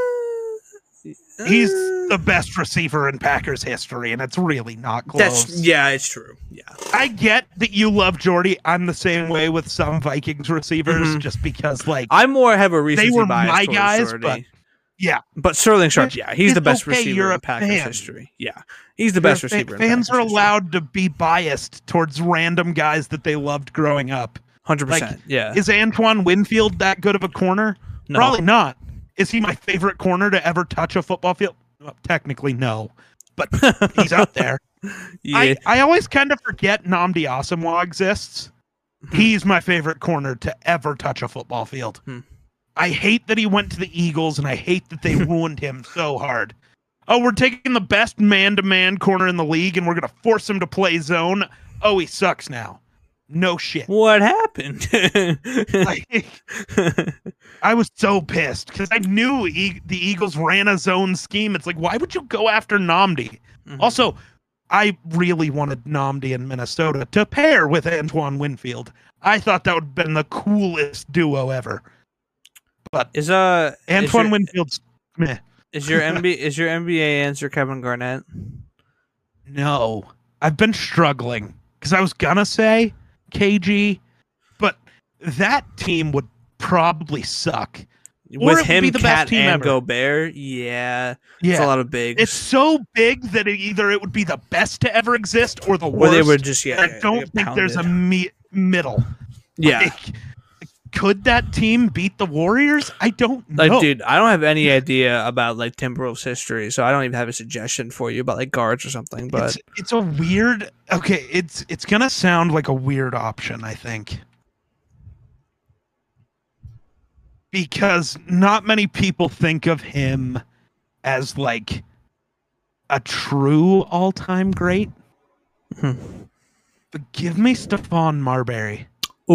He's Uh, the best receiver in Packers history, and it's really not close. That's yeah, it's true. Yeah. I get that you love Jordy. I'm the same way with some Vikings receivers, Mhm. just because, like, I more have a recency were bias my towards guys, Jordy. but- yeah. But Sterling Sharp, yeah, he's It's the best okay, receiver you're in a Packers fan. history. Yeah, he's the best Fa- receiver. Fans in are Packers allowed to be biased towards random guys that they loved growing up. Hundred like, percent. Yeah. Is Antoine Winfield that good of a corner? No. Probably not. Is he my favorite corner to ever touch a football field? Well, technically, no. But he's up there. yeah. I, I always kind of forget Nnamdi Asomugha exists. Hmm. He's my favorite corner to ever touch a football field. Hmm. I hate that he went to the Eagles, and I hate that they ruined him so hard. Oh, we're taking the best man-to-man corner in the league, and we're going to force him to play zone. Oh, he sucks now. No shit. What happened? Like, I was so pissed because I knew e- the Eagles ran a zone scheme. It's like, why would you go after Nnamdi? Mhm. Also, I really wanted Nnamdi in Minnesota to pair with Antoine Winfield. I thought that would have been the coolest duo ever. But is uh Antoine is your, Winfield's meh. is your N B is your N B A answer Kevin Garnett? No, I've been struggling because I was gonna say K G, but that team would probably suck. Or it With would him, be the best Cat, team and ever. Gobert, yeah, Yeah, it's a lot of bigs. it's so big that it, either it would be the best to ever exist or the or worst. they would just yeah. I yeah, don't get think there's a pounded. me- middle. yeah. Like, could that team beat the Warriors? I don't Like, know. dude, I don't have any idea about like Timberwolves history, so I don't even have a suggestion for you about like guards or something. But it's it's a weird. Okay, it's it's gonna sound like a weird option, I think, because not many people think of him as like a true all-time great. Hmm. But give me Stephon Marbury.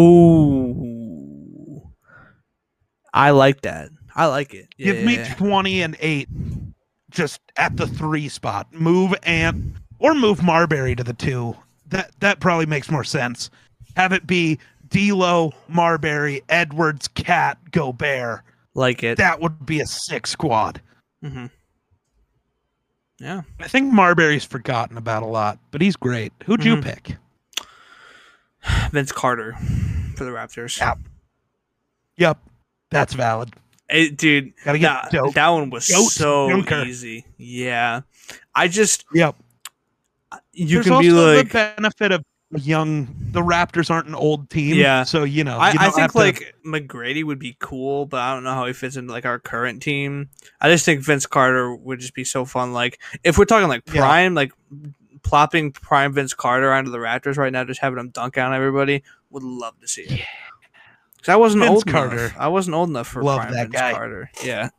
ooh, I like that. I like it. Give Yeah, me yeah, yeah. twenty and eight, just at the three spot. Move Ant or move Marbury to the two. That that probably makes more sense. Have it be D'Lo, Marbury, Edwards, Cat, Gobert. like it. That would be a six squad. hmm Yeah, I think Marbury's forgotten about a lot, but he's great. Who'd you Mhm. pick? Vince Carter for the Raptors. Yeah. Yep, that's valid. It- dude, Gotta get that, dope. that one was Goat so Junker. easy. Yeah, I just Yep. you There's can also be like. the benefit of young. The Raptors aren't an old team, Yeah. So you know, I, you I don't think have to- like McGrady would be cool, but I don't know how he fits into like our current team. I just think Vince Carter would just be so fun. Like if we're talking like Yeah. prime, like plopping prime Vince Carter onto the Raptors right now, just having him dunk on everybody, would love to see it. Yeah. Because I wasn't Vince old Carter. enough. I wasn't old enough for Love prime that Vince guy. Carter. Yeah.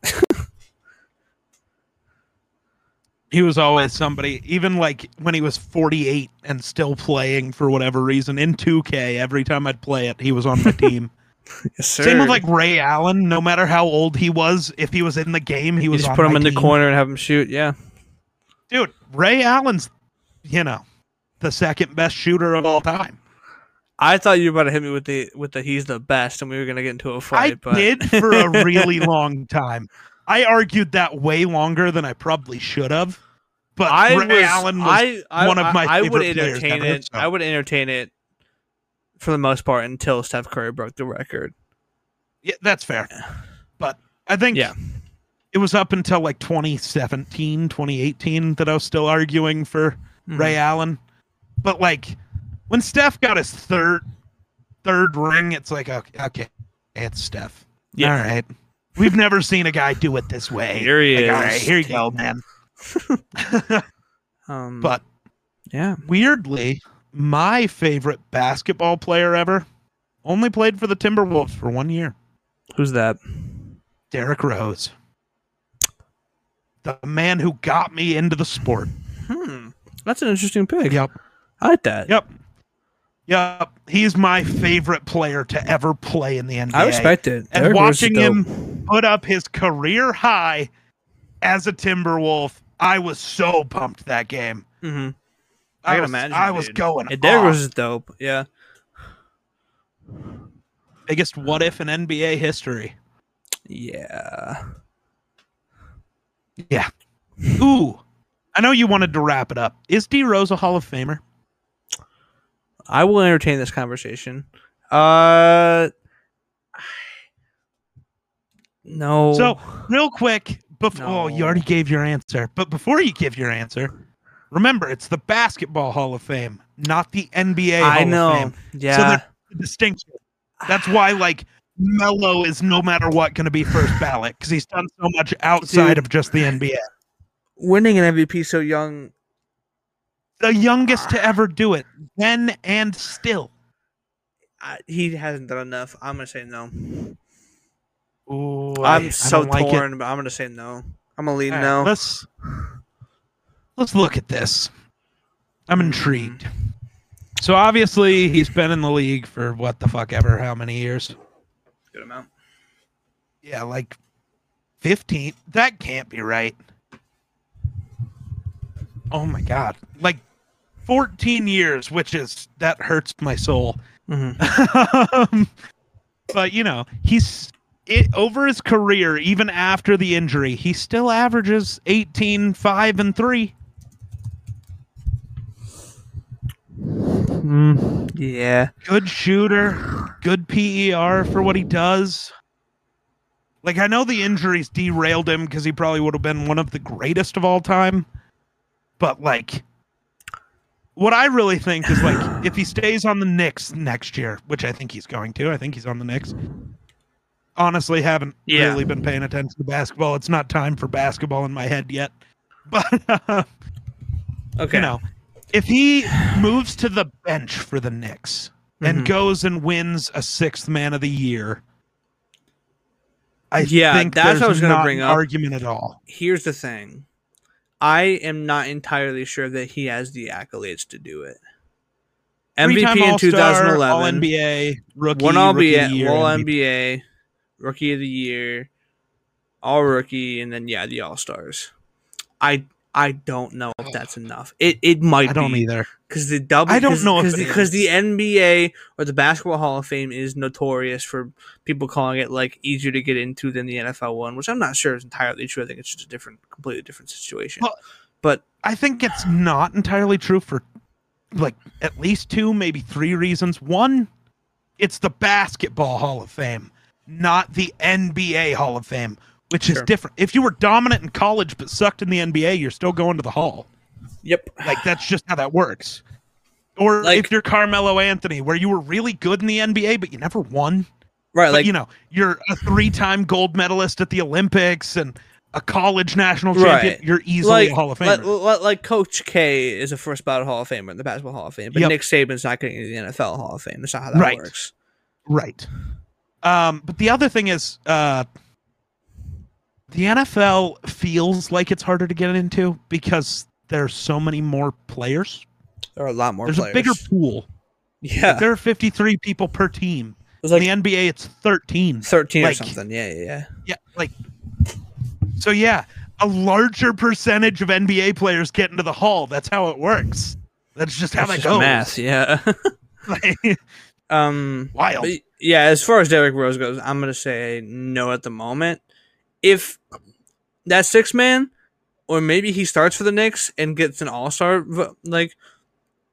he was always somebody, even like when he was forty-eight and still playing for whatever reason in two K. Every time I'd play it, he was on my team. Yes, sir. Same with like Ray Allen. No matter how old he was, if he was in the game, he you was just on put him my in the team. corner and have him shoot. Yeah. Dude, Ray Allen's, you know, the second best shooter of all time. I thought you were about to hit me with the with the he's the best, and we were gonna get into a fight. I but did for a really long time. I argued that way longer than I probably should have. But I Ray was, Allen was I, I, one of my I, I would favorite players entertain ever, it. so. I would entertain it for the most part until Steph Curry broke the record. Yeah, that's fair. But I think Yeah. it was up until like twenty seventeen, twenty eighteen that I was still arguing for Mhm. Ray Allen. But like when Steph got his third third ring, it's like okay, okay it's Steph. Yeah. All right. We've never seen a guy do it this way. Here he like, is. All right, here you go, man. um, But yeah, weirdly, my favorite basketball player ever only played for the Timberwolves for one year. who's that? Derrick Rose. The man who got me into the sport. Hmm, that's an interesting pick. Yep. I like that. Yep. Yep. He's my favorite player to ever play in the N B A. I respect it. And Derrick Rose is watching dope. him put up his career high as a Timberwolf, I was so pumped that game. Mm-hmm. I, I can was, imagine. I was dude. going Yeah, Derrick off. Rose is dope. Yeah. Biggest what if in N B A history. Yeah. Yeah. Ooh. I know you wanted to wrap it up. Is D Rose a Hall of Famer? I will entertain this conversation. Uh, no. So, real quick, before No. oh, you already gave your answer, but before you give your answer, remember it's the Basketball Hall of Fame, not the N B A Hall I know. of Fame. Yeah. So there's a distinction. That's why, like, Melo is no matter what going to be first ballot because he's done so much outside Dude. of just the N B A. Winning an M V P so young. The youngest to ever do it, then and still. I, he hasn't done enough. I'm gonna say no. Ooh, I- I'm I so don't like it. torn, but I'm gonna say no. I'm gonna lead All right, no. Let's let's look at this. I'm Hmm. intrigued. So obviously he's been in the league for what the fuck ever, how many years? Good amount. Yeah, like fifteen. That can't be right. Oh my god. Like fourteen years, which is that hurts my soul. Mm-hmm. um, but you know, he's it over his career, even after the injury, he still averages eighteen, five, and three. Mm, yeah. Good shooter, good P E R for what he does. Like, I know the injuries derailed him because he probably would have been one of the greatest of all time. But, like, what I really think is, like, if he stays on the Knicks next year, which I think he's going to, I think he's on the Knicks. Honestly, haven't Yeah. really been paying attention to basketball. It's not time for basketball in my head yet. But, uh, Okay. you know, if he moves to the bench for the Knicks and Mhm. goes and wins a sixth man of the year, I Yeah, think that's what there's I was gonna not bring an up. argument at all. Here's the thing. I am not entirely sure that he has the accolades to do it. M V P Three-time in All-Star, twenty eleven, All N B A, rookie, one rookie All of the NBA, year, All M V P. N B A, Rookie of the Year, All Rookie, and then yeah, the All Stars. I I don't know if that's enough. It it might I don't be either. because the W I don't know if because it because is. the N B A or the Basketball Hall of Fame is notorious for people calling it like easier to get into than the N F L one, which I'm not sure is entirely true. I think it's just a different, completely different situation. Well, but I think it's not entirely true for like at least two, maybe three reasons. One, it's the Basketball Hall of Fame, not the N B A Hall of Fame, which is Sure. different. If you were dominant in college but sucked in the N B A, you're still going to the Hall. yep, Like, that's just how that works. Or Like- if you're Carmelo Anthony, where you were really good in the N B A, but you never won. right, But, like you know, you're a three-time gold medalist at the Olympics and a college national Right. champion. You're easily like a Hall of like, Famer. like, like Coach K is a first ballot Hall of Famer in the Basketball Hall of Fame, but Yep. Nick Saban's not getting into the N F L Hall of Fame. That's not how that Right. works. Right. Um, but the other thing is, uh, the N F L feels like it's harder to get into because there's so many more players. There are a lot more. There's players. a bigger pool. yeah. There are fifty-three people per team. It was In like the N B A, it's thirteen. thirteen or like- something. Yeah, yeah, yeah. Yeah, like so. Yeah, a larger percentage of N B A players get into the Hall. That's how it works. That's just how That's that just goes. math. Yeah. Like, um. wild. But yeah, as far as Derrick Rose goes, I'm gonna say no at the moment. If that six man, or maybe he starts for the Knicks and gets an All Star like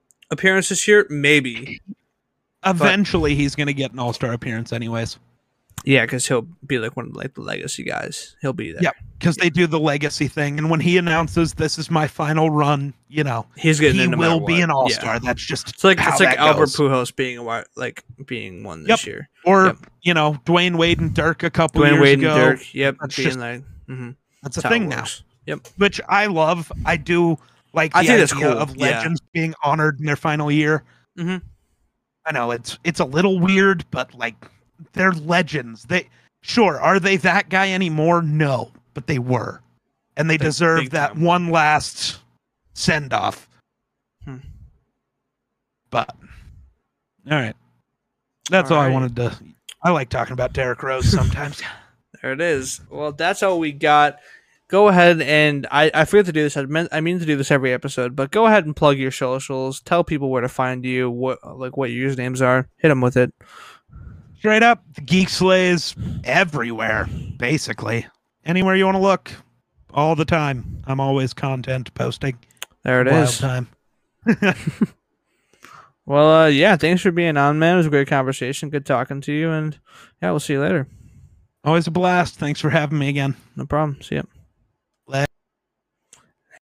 appearance this year, maybe. Eventually, he's going to get an All Star appearance, anyways. Yeah, because he'll be like one of like the legacy guys. He'll be there. Yep, because they do the legacy thing, and when he announces this is my final run, you know, He's getting he in no will matter be what. an all star. Yeah. That's just It's like how it's like that Albert goes. Pujols being a wi- like being one this Yep. year, or Yep. you know, Dwayne Wade and Dirk a couple Dwayne years Wade and ago. Dirk. Yep, That's being just- like mhm. That's That's a how it thing now, works. Yep. which I love. I do like the I think idea that's cool. of Yeah. legends being honored in their final year. Mhm. I know it's it's a little weird, but like they're legends. They sure are they that guy anymore? No, but they were, and they Big- deserve big that time. one last send off. Hmm. But all right, that's All all, I right. wanted to. I like talking about Derrick Rose sometimes. There it is. Well, that's all we got. Go ahead and I, I forget to do this. I meant I mean to do this every episode, but go ahead and plug your socials. Tell people where to find you. What like what your usernames are. Hit them with it. Straight up, the Geek Slays everywhere, basically. Anywhere you want to look, all the time. I'm always content posting. There it Wild is. time. Well, uh, yeah. Thanks for being on, man. It was a great conversation. Good talking to you, and yeah, we'll see you later. Always a blast. Thanks for having me again. No problem. See ya.